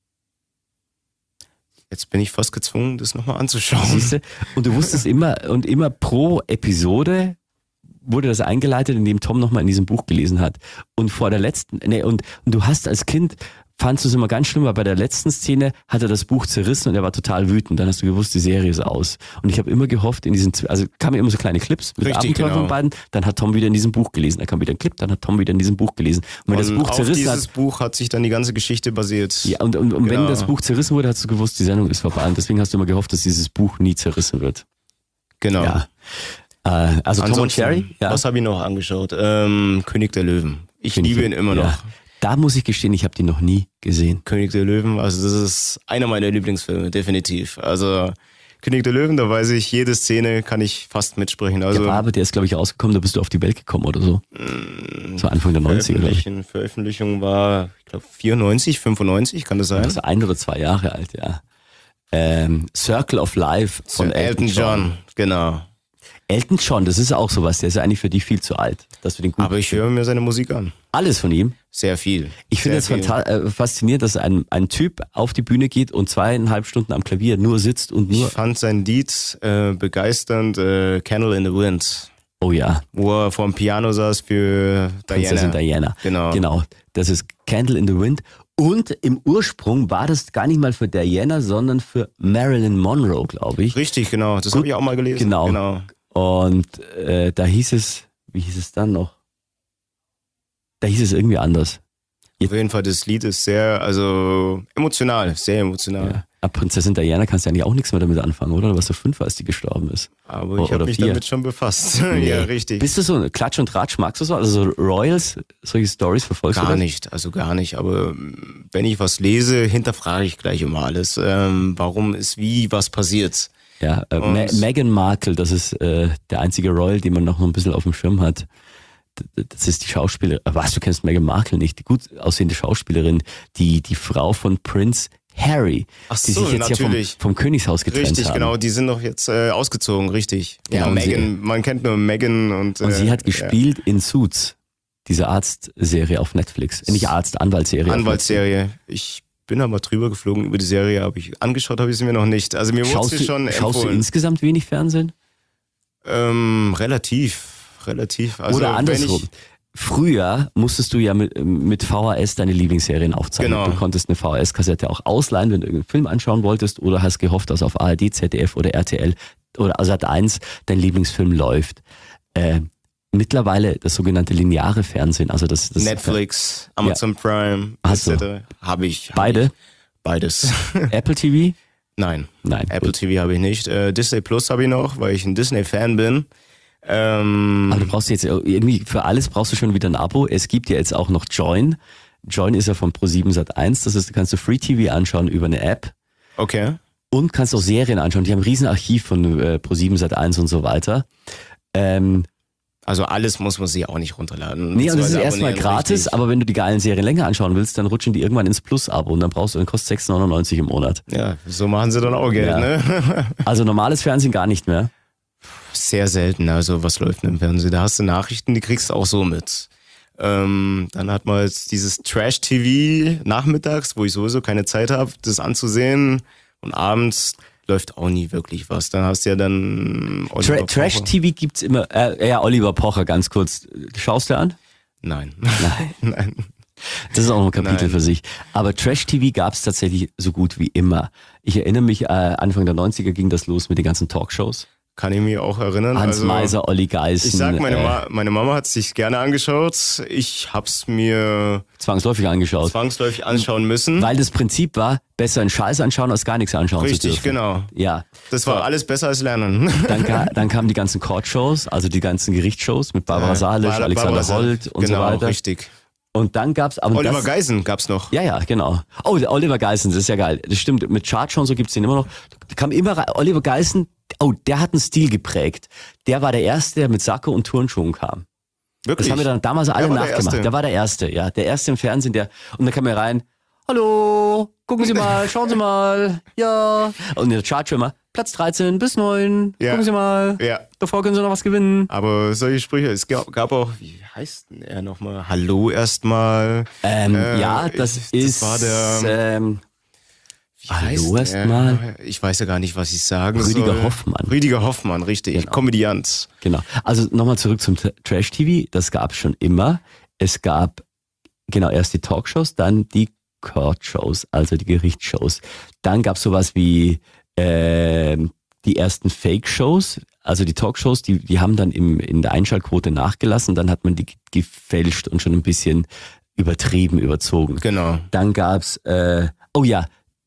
Jetzt bin ich fast gezwungen, das nochmal anzuschauen. Siehst du? Und du wusstest immer, und immer pro Episode wurde das eingeleitet, indem Tom nochmal in diesem Buch gelesen hat. Und vor der letzten, nee, und, und du hast als Kind, fandst du es immer ganz schlimm, weil bei der letzten Szene hat er das Buch zerrissen und er war total wütend. Dann hast du gewusst, die Serie ist aus. Und ich habe immer gehofft, in diesen, also kamen immer so kleine Clips mit Richtig, Abenteuern genau. von beiden, dann hat Tom wieder in diesem Buch gelesen. Dann kam wieder ein Clip, dann hat Tom wieder in diesem Buch gelesen. Und wenn das Und Buch auf zerrissen dieses hat, Buch hat sich dann die ganze Geschichte basiert. ja, und, und, und wenn Genau. das Buch zerrissen wurde, hast du gewusst, die Sendung ist vorbei. Und deswegen hast du immer gehofft, dass dieses Buch nie zerrissen wird. Genau. Ja. Äh, also Tom und Ansonsten, Jerry, ja. was habe ich noch angeschaut? Ähm, König der Löwen. Ich König liebe der- ihn immer noch. Ja. Da muss ich gestehen, ich habe die noch nie gesehen. König der Löwen, also das ist einer meiner Lieblingsfilme, definitiv. Also König der Löwen, da weiß ich, jede Szene kann ich fast mitsprechen. Also Der war aber, der ist glaube ich rausgekommen, da bist du auf die Welt gekommen oder so. So Anfang der neunziger, glaube ich. Veröffentlichung, Veröffentlichung war, ich glaube, vierundneunzig, fünfundneunzig, kann das sein? Also ein oder zwei Jahre alt, ja. Ähm, Circle of Life von Elton, Elton John, genau. Elton John, das ist auch sowas, der ist ja eigentlich für dich viel zu alt, dass du den gut Aber ich höre mir seine Musik an. Alles von ihm. Sehr viel. Ich finde es Sehr viel. fanta- äh, faszinierend, dass ein, ein Typ auf die Bühne geht und zweieinhalb Stunden am Klavier nur sitzt und Ich nur, fand sein Lied äh, begeisternd, äh, Candle in the Wind, oh ja, wo er vor dem Piano saß für Prinzessin Diana. Diana. Genau. Genau, das ist Candle in the Wind. Und im Ursprung war das gar nicht mal für Diana, sondern für Marilyn Monroe, glaube ich. Richtig, genau. Das habe ich auch mal gelesen. Genau. genau. Und äh, da hieß es, wie hieß es dann noch? Da hieß es irgendwie anders. Auf jeden Fall, das Lied ist sehr, also emotional, sehr emotional. Ja. Aber Prinzessin Diana kannst du eigentlich auch nichts mehr damit anfangen, oder? Du warst so fünf, als die gestorben ist. Aber O- ich habe oder mich vier. damit schon befasst. Nee. Ja, richtig. Bist du so ein Klatsch und Tratsch, magst du so? Also so Royals, solche Stories verfolgst du Gar das? nicht, also gar nicht. Aber ähm, wenn ich was lese, hinterfrage ich gleich immer alles. Ähm, warum ist wie was passiert? Ja, äh, Und- Me Meghan Markle, das ist äh, der einzige Royal, den man noch ein bisschen auf dem Schirm hat. D- Das ist die Schauspielerin, was, du kennst Meghan Markle nicht, die gut aussehende Schauspielerin, die die Frau von Prince Harry, Ach die so, sich jetzt ja vom, natürlich. vom Königshaus getrennt Richtig, haben. genau. Die sind doch jetzt äh, ausgezogen, richtig. Genau, Ja, und sie- Megan, man kennt nur Megan und. Und äh, sie hat gespielt in Suits, diese Arztserie auf Netflix. Äh, Nicht Arzt, Anwaltsserie. Ja, auf Anwaltsserie. Ich bin aber drüber geflogen über die Serie, aber ich angeschaut habe ich sie mir noch nicht. Also mir Netflix. wurde Schaust, sie schon du, schaust du empfohlen. insgesamt wenig Fernsehen? Ähm, relativ, relativ. Also Oder andersrum. wenn ich- Früher musstest du ja mit, mit V H S deine Lieblingsserien aufzeichnen. Genau. Du konntest eine V H S-Kassette auch ausleihen, wenn du irgendeinen Film anschauen wolltest, oder hast gehofft, dass auf A R D, Z D F oder R T L oder Sat eins dein Lieblingsfilm läuft. Äh, mittlerweile das sogenannte lineare Fernsehen, also das, das Netflix, Amazon Prime, Hast du? et cetera. Habe ich. hab Beide? Ich. Beides. Apple T V? Nein. Nein. Apple gut. T V habe ich nicht. Äh, Disney Plus habe ich noch, weil ich ein Disney-Fan bin. Ähm, Aber du brauchst jetzt irgendwie für alles brauchst du schon wieder ein Abo. Es gibt ja jetzt auch noch Join. Join ist ja von ProSieben Sat eins. Das ist, du kannst du Free T V anschauen über eine App. okay. Und kannst auch Serien anschauen. Die haben ein Riesenarchiv von äh, ProSieben Sat eins und so weiter. Ähm, Also alles muss man sich auch nicht runterladen. nee, und das ist Beziehungsweise erstmal abonnieren, gratis, richtig. aber wenn du die geilen Serien länger anschauen willst, dann rutschen die irgendwann ins Plus-Abo und dann brauchst du, dann kostet sechs neunundneunzig im Monat. Ja, so machen sie dann auch Geld, Ja. ne? Also normales Fernsehen gar nicht mehr. Sehr selten. Also was läuft denn im Fernsehen? Da hast du Nachrichten, die kriegst du auch so mit. Ähm, dann hat man jetzt dieses Trash-T V nachmittags, wo ich sowieso keine Zeit habe, das anzusehen. Und abends läuft auch nie wirklich was. Dann hast du ja dann Oliver Tra Pocher. Trash-T V gibt's immer. Äh, ja, Oliver Pocher, ganz kurz. Schaust du an? Nein. Nein. Nein. Das ist auch noch ein Kapitel Nein. für sich. Aber Trash-T V gab es tatsächlich so gut wie immer. Ich erinnere mich, äh, Anfang der neunziger ging das los mit den ganzen Talkshows. Kann ich mich auch erinnern. Hans also, Meiser, Olli Geißen. Ich sag, meine, äh, Ma- meine Mama hat es sich gerne angeschaut. Ich hab's mir zwangsläufig angeschaut. zwangsläufig anschauen müssen. Weil das Prinzip war, besser einen Scheiß anschauen, als gar nichts anschauen zu Richtig, dürfen. genau. Ja. Das war alles besser als lernen. Dann, ka- dann kamen die ganzen Court-Shows, also die ganzen Gerichtsshows mit Barbara Salisch, Bar- Alexander Barbara Sal- Holt und genau, so weiter. richtig. Und dann gab's aber Oliver das, Geisen gab's noch. Ja, ja, genau. Oh, der Oliver Geißen, das ist ja geil. Das stimmt, mit Chartshow und so gibt's den immer noch. Da kam immer rein, Oliver Geißen, oh, der hat einen Stil geprägt. Der war der Erste, der mit Sakko und Turnschuhen kam. Wirklich? Das haben wir dann damals alle Der war der nachgemacht. Erste. Der war der Erste, ja. Der Erste im Fernsehen, der, und dann kam er rein, hallo, gucken Sie mal, schauen Sie mal, ja. Und in der Chartshow immer, Platz dreizehn bis neun, Ja. gucken Sie mal, Ja. davor können Sie noch was gewinnen. Aber solche Sprüche, es gab, gab auch, wie heißt denn er nochmal? Hallo erstmal. Ähm, Äh, ja, das, das ist, war der- ähm, Wie Hallo heißt der? erstmal. Ich weiß ja gar nicht, was ich sagen Rüdiger soll. Hoffmann. Rüdiger Hoffmann, richtig. Genau. Komödiant. Genau. Also nochmal zurück zum T- Trash-T V. Das gab es schon immer. Es gab genau erst die Talkshows, dann die Court-Shows, also die Gerichtsshows. Dann gab es sowas wie ähm, die ersten Fake-Shows, also die Talkshows, die, die haben dann im, in der Einschaltquote nachgelassen. Dann hat man die gefälscht und schon ein bisschen übertrieben, überzogen. Genau. Dann gab's, äh, oh ja,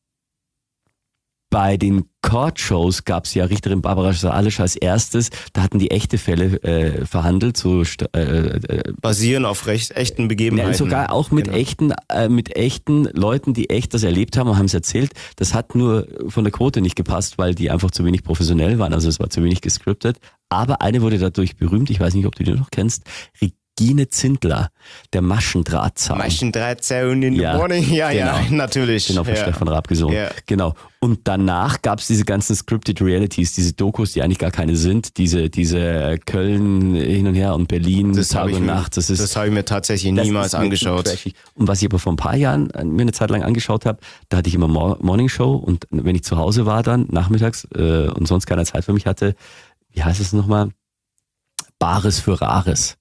bei den Court-Shows gab's ja Richterin Barbara Salisch als erstes. Da hatten die echte Fälle äh, verhandelt, so st- äh, äh, Basieren auf recht, echten Begebenheiten. ja, sogar auch mit Genau. echten, äh, mit echten Leuten, die echt das erlebt haben und haben es erzählt. Das hat nur von der Quote nicht gepasst, weil die einfach zu wenig professionell waren. Also es war zu wenig gescriptet. Aber eine wurde dadurch berühmt. Ich weiß nicht, ob du die noch kennst. Regine Zindler, der Maschendrahtzaun. Maschendrahtzaun in Ja, the morning. Ja, ja, genau. natürlich. Genau, von ja. Stefan Raab gesungen. Ja. Genau. Und danach gab's diese ganzen Scripted Realities, diese Dokus, die eigentlich gar keine sind, diese, diese Köln hin und her und Berlin, Das Tag habe ich, und mir- Nacht. Das ist, das habe ich mir tatsächlich das niemals ist wirklich angeschaut. trashig. Und was ich aber vor ein paar Jahren äh, mir eine Zeit lang angeschaut habe, da hatte ich immer Mor Morning Show und wenn ich zu Hause war dann, nachmittags äh, und sonst keine Zeit für mich hatte, wie heißt es nochmal? Bares für Rares.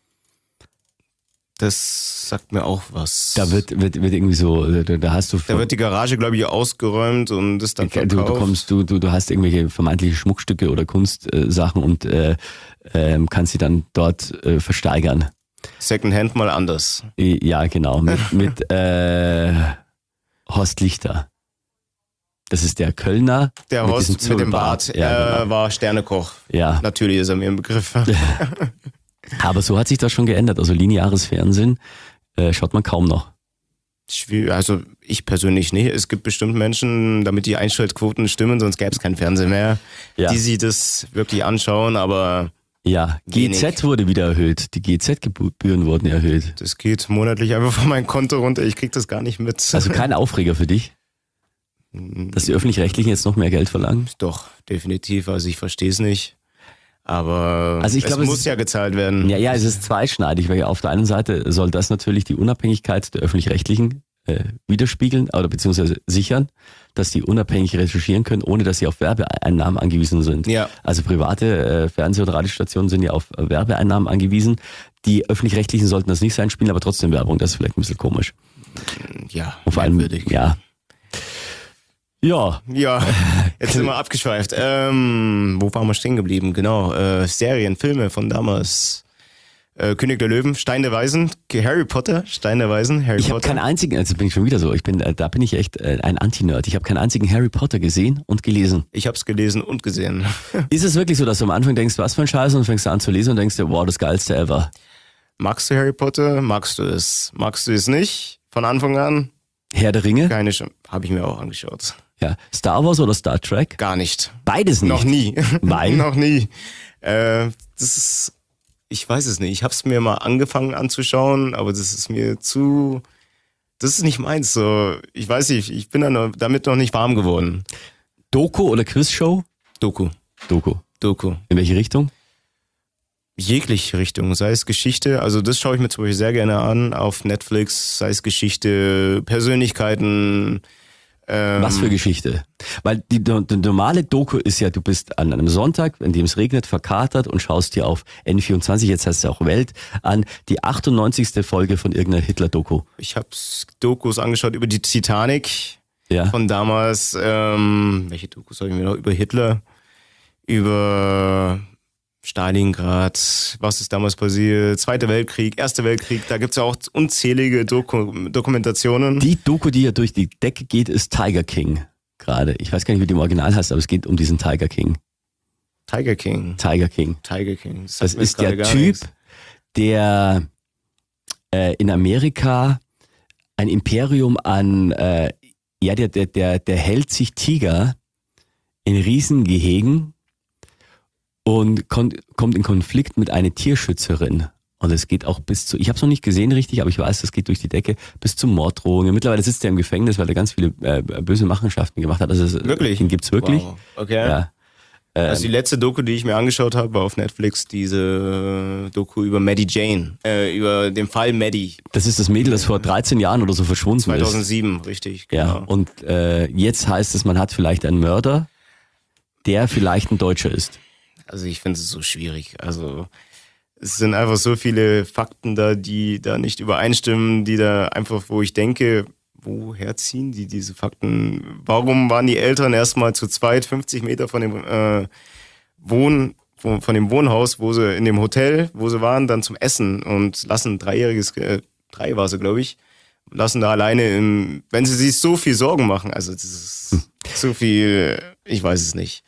Das sagt mir auch was. Da wird, wird, wird irgendwie so, da, da hast du... da wird die Garage, glaube ich, ausgeräumt und ist dann Du, du verkauft. kommst, du, du, du hast irgendwelche vermeintliche Schmuckstücke oder Kunstsachen äh, Sachen und äh, ähm, kannst sie dann dort äh, versteigern. Secondhand mal anders. I- Ja, genau. Mit, mit äh, Horst Lichter. Das ist der Kölner. Der mit Horst diesem mit, dem Zirkelbart. Bart Ja, äh, genau. war Sternekoch. Ja. Natürlich ist er mir im Begriff. Aber so hat sich das schon geändert. Also lineares Fernsehen äh, schaut man kaum noch. Schwierig. Also ich persönlich nicht. Es gibt bestimmt Menschen, damit die Einschaltquoten stimmen, sonst gäbe es kein Fernsehen mehr, Ja. die sich das wirklich anschauen, aber Ja, G Wenig. Z wurde wieder erhöht. Die G Z-Gebühren wurden erhöht. das geht monatlich einfach von meinem Konto runter. Ich krieg das gar nicht mit. Also kein Aufreger für dich, dass die Öffentlich-Rechtlichen jetzt noch mehr Geld verlangen? Doch, definitiv. Also ich verstehe es nicht. Aber Also ich es glaube, es muss ist- ja gezahlt werden. Ja, ja, es ist zweischneidig, weil auf der einen Seite soll das natürlich die Unabhängigkeit der Öffentlich-Rechtlichen äh, widerspiegeln oder beziehungsweise sichern, dass die unabhängig recherchieren können, ohne dass sie auf Werbeeinnahmen angewiesen sind. Ja. Also private äh, Fernseh- und Radiostationen sind ja auf äh, Werbeeinnahmen angewiesen. Die Öffentlich-Rechtlichen sollten das nicht sein, spielen aber trotzdem Werbung. Das ist vielleicht ein bisschen komisch. Ja, Und vor allem, merkwürdig. ja. Ja, Ja, jetzt sind wir abgeschweift. Ähm, wo waren wir stehen geblieben? Genau, äh, Serien, Filme von damals. Äh, König der Löwen, Stein der Weisen, Harry Potter, Stein der Weisen, Harry ich habe Potter. keinen einzigen, also bin ich schon wieder so, ich bin, äh, da bin ich echt äh, ein Anti-Nerd. Ich habe keinen einzigen Harry Potter gesehen und gelesen. Ich habe es gelesen und gesehen. Ist es wirklich so, dass du am Anfang denkst, was für ein Scheiß, und fängst du an zu lesen und denkst dir, wow, das geilste ever? Magst du Harry Potter? Magst du es? Magst du es nicht? Von Anfang an? Herr der Ringe? Keine Chance. Habe ich mir auch angeschaut. Ja. Star Wars oder Star Trek? Gar nicht. Beides nicht. Noch nie. Weil? Noch nie. Äh, das ist, ich weiß es nicht. Ich habe es mir mal angefangen anzuschauen, aber das ist mir zu, das ist nicht meins. So, ich weiß nicht, ich bin dann damit noch nicht warm geworden. Doku oder Quizshow? Doku. Doku. Doku. In welche Richtung? Jegliche Richtung, sei es Geschichte, also das schaue ich mir zum Beispiel sehr gerne an auf Netflix, sei es Geschichte, Persönlichkeiten, Ähm, Was für Geschichte? Weil die, die normale Doku ist ja, du bist an einem Sonntag, in dem es regnet, verkatert und schaust dir auf N vierundzwanzig, jetzt heißt es auch Welt, an, die achtundneunzigste Folge von irgendeiner Hitler-Doku. Ich habe Dokus angeschaut über die Titanic Ja. von damals. Ähm, welche Dokus habe ich mir noch? Über Hitler, über Stalingrad, was ist damals passiert, Zweiter Weltkrieg, Erster Weltkrieg, da gibt's ja auch unzählige Doku- Dokumentationen. Die Doku, die ja durch die Decke geht, ist Tiger King gerade. Ich weiß gar nicht, wie die im Original heißt, aber es geht um diesen Tiger King. Tiger King. Tiger King. Tiger King. Das, Das sagt mir ist jetzt gerade der gar Typ, nichts. der äh, in Amerika ein Imperium an, äh, ja, der, der, der, der hält sich Tiger in Riesengehegen und kon- kommt in Konflikt mit einer Tierschützerin. Und es geht auch bis zu, ich habe es noch nicht gesehen richtig, aber ich weiß, es geht durch die Decke, bis zu Morddrohungen. Mittlerweile sitzt er im Gefängnis, weil er ganz viele äh, böse Machenschaften gemacht hat. Also es, Wirklich? Den gibt's wirklich. Wow. Okay. Ja. Also die letzte Doku, die ich mir angeschaut habe, war auf Netflix diese Doku über Maddie Jane, äh, über den Fall Maddie. Das ist das Mädel, das vor dreizehn Jahren oder so verschwunden ist. zweitausendsieben, richtig. Genau. Ja, und äh, jetzt heißt es, man hat vielleicht einen Mörder, der vielleicht ein Deutscher ist. Also ich finde es so schwierig. Also es sind einfach so viele Fakten da, die da nicht übereinstimmen, die da einfach, wo ich denke, woher ziehen die diese Fakten? Warum waren die Eltern erstmal zu zweit, fünfzig Meter von dem äh, Wohn, von, von dem Wohnhaus, wo sie in dem Hotel, wo sie waren, dann zum Essen und lassen ein dreijähriges, äh, drei war sie, glaube ich, lassen da alleine im, wenn sie sich so viel Sorgen machen, also das ist hm. so viel, ich weiß es nicht.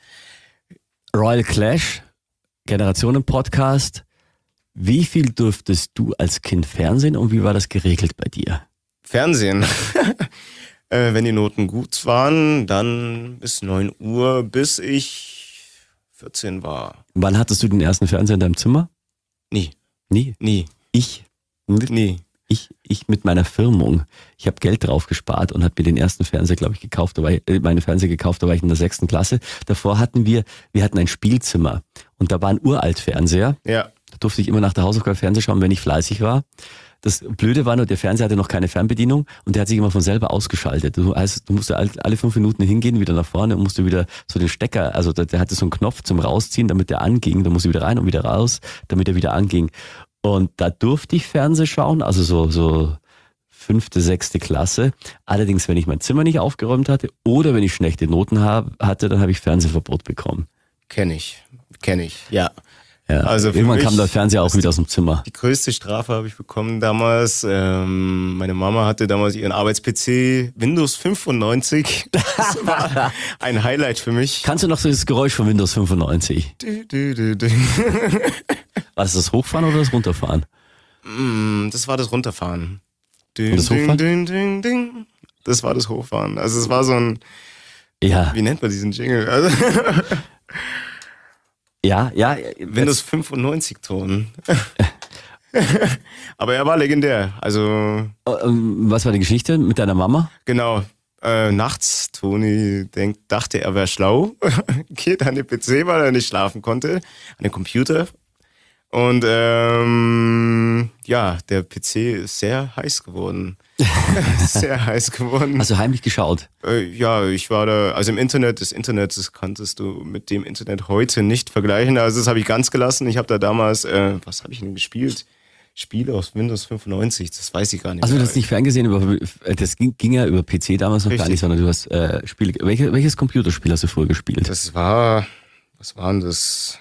Royal Clash, Generationen-Podcast. Wie viel durftest du als Kind fernsehen und wie war das geregelt bei dir? Fernsehen. äh, wenn die Noten gut waren, dann bis neun Uhr, bis ich vierzehn war. Wann hattest du den ersten Fernseher in deinem Zimmer? Nie. Nie. Nie. Ich? Nie. Ich, ich mit meiner Firmung. Ich habe Geld drauf gespart und habe mir den ersten Fernseher, glaube ich, gekauft. Da war ich, äh, meine Fernseher gekauft, da war ich in der sechsten Klasse. Davor hatten wir, wir hatten ein Spielzimmer und da war ein Uralt-Fernseher. Ja. Da durfte ich immer nach der Hausaufgabe Fernsehen schauen, wenn ich fleißig war. Das Blöde war nur, der Fernseher hatte noch keine Fernbedienung und der hat sich immer von selber ausgeschaltet. Du, heißt, du musst alle fünf Minuten hingehen, wieder nach vorne und musst du wieder so den Stecker, also der, der hatte so einen Knopf zum Rausziehen, damit der anging. Da musst du wieder rein und wieder raus, damit er wieder anging. Und da durfte ich Fernsehen schauen, also so, so fünfte, sechste Klasse. Allerdings, wenn ich mein Zimmer nicht aufgeräumt hatte oder wenn ich schlechte Noten hab, hatte, dann habe ich Fernsehverbot bekommen. Kenn ich. Kenn ich. Ja. Ja, also irgendwann mich, kam der Fernseher auch wieder aus dem Zimmer. Die größte Strafe habe ich bekommen damals. Ähm, meine Mama hatte damals ihren Arbeits-P C Windows fünfundneunzig. Das war ein Highlight für mich. Kannst du noch so das Geräusch von Windows fünfundneunzig? Du, du, du, du. War das das Hochfahren oder das Runterfahren? Mm, das war das Runterfahren. Ding, Und das Hochfahren? Ding, ding, ding. Das war das Hochfahren. Also es war so ein, Ja. wie nennt man diesen Jingle? Also Ja, ja. Windows fünfundneunzig Ton. Aber er war legendär. Also Was war die Geschichte mit deiner Mama? genau. Äh, nachts, Toni denkt, dachte, er wäre schlau, geht an den P C, weil er nicht schlafen konnte, an den Computer. Und ähm, ja, der P C ist sehr heiß geworden. Sehr heiß geworden. Hast du heimlich geschaut? Äh, ja, ich war da, also im Internet, das Internet, das kanntest du mit dem Internet heute nicht vergleichen. Also das habe ich ganz gelassen. Ich habe da damals, äh, was habe ich denn gespielt? Spiele aus Windows fünfundneunzig, das weiß ich gar nicht Also du mehr. hast nicht ferngesehen, über, das ging, ging ja über P C damals noch Richtig. gar nicht, sondern du hast äh, Spiele. Welche, welches Computerspiel hast du früher gespielt? Das war, was war denn das?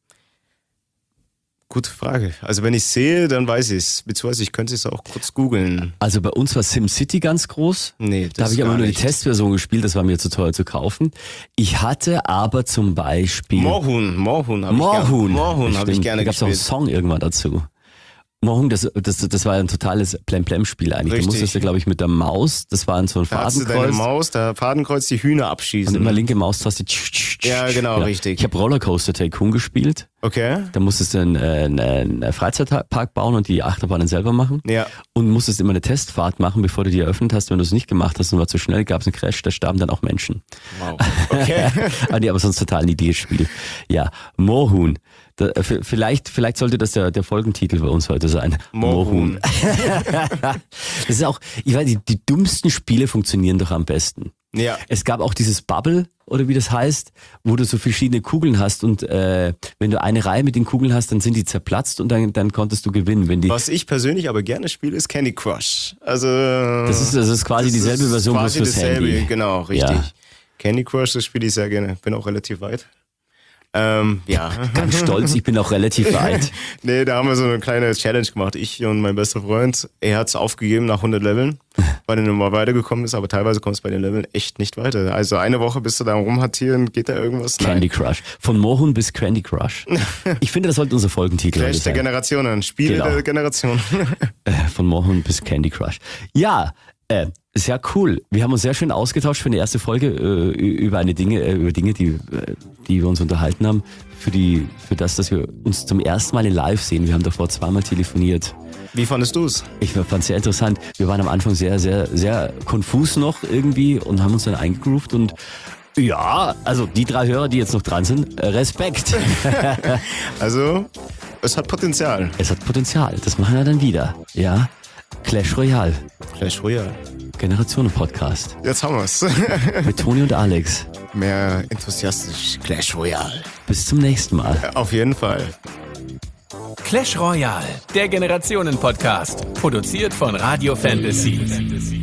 Gute Frage. Also wenn ich sehe, dann weiß ich es. Beziehungsweise ich könnte es auch kurz googeln. Also bei uns war SimCity ganz groß. Nee, das Da habe ich aber gar nur die nicht. Testversion gespielt, das war mir zu teuer zu kaufen. Ich hatte aber zum Beispiel Moorhuhn, Moorhuhn habe ich gerne. Moorhuhn. Moorhuhn habe ich Stimmt, gerne da gab's auch einen gespielt. Song irgendwann dazu. Moorhuhn, das, das, das war ein totales Plem-Plem-Spiel eigentlich. Richtig. Da musstest du, glaube ich, mit der Maus, das war so ein Da hast du deine Fadenkreuz. Maus, da Fadenkreuz die Hühner abschießen. Und immer linke Maustaste. Ja, genau, richtig. Ich habe Rollercoaster Tycoon gespielt. Okay. Da musstest du einen, äh, einen Freizeitpark bauen und die Achterbahnen selber machen. Ja. Und musstest immer eine Testfahrt machen, bevor du die eröffnet hast. Wenn du es nicht gemacht hast und war zu schnell, gab es einen Crash, da starben dann auch Menschen. Wow. Okay. aber, nee, aber sonst total niedliches Spiel. Ja, Moorhuhn. Da, vielleicht, vielleicht sollte das der, der Folgentitel bei uns heute sein. Moorhuhn. Das ist auch, ich weiß, die, die dümmsten Spiele funktionieren doch am besten. Ja. Es gab auch dieses Bubble, oder wie das heißt, wo du so verschiedene Kugeln hast und äh, wenn du eine Reihe mit den Kugeln hast, dann sind die zerplatzt und dann, dann konntest du gewinnen. Wenn die Was ich persönlich aber gerne spiele, ist Candy Crush. Also das ist, das ist quasi das dieselbe ist Version bloß quasi fürs dasselbe, Handy. genau, richtig. Ja. Candy Crush, das spiele ich sehr gerne. Bin auch relativ weit. Ähm, ja. Ganz stolz, ich bin auch relativ weit. Nee, da haben wir so eine kleine Challenge gemacht. Ich und mein bester Freund. Er hat es aufgegeben nach hundert Leveln, weil er nochmal weitergekommen ist, aber teilweise kommst du bei den Leveln echt nicht weiter. Also eine Woche bist du da rumhantieren, geht da irgendwas? Candy Crush. Von Moorhuhn bis Candy Crush. Ich finde, das sollte unser Folgentitel Clash heute der sein. Generationen, Spiele Genau. der Generation. Äh, Von Moorhuhn bis Candy Crush. Ja, äh, sehr cool. Wir haben uns sehr schön ausgetauscht für eine erste Folge äh, über eine Dinge, äh, über Dinge, die, äh, die wir uns unterhalten haben. Für die, für das, dass wir uns zum ersten Mal in Live sehen. Wir haben davor zweimal telefoniert. Wie fandest du es? Ich fand es sehr interessant. Wir waren am Anfang sehr, sehr, sehr konfus noch irgendwie und haben uns dann eingegroovt und ja, also die drei Hörer, die jetzt noch dran sind, äh, Respekt. Also, es hat Potenzial. Es hat Potenzial. Das machen wir dann wieder. Ja. Clash Royale. Clash Royale. Generationen-Podcast. Jetzt haben wir's. Mit Toni und Alex. Mehr enthusiastisch. Clash Royale. Bis zum nächsten Mal. Auf jeden Fall. Clash Royale, der Generationen-Podcast. Produziert von Radio Fantasy.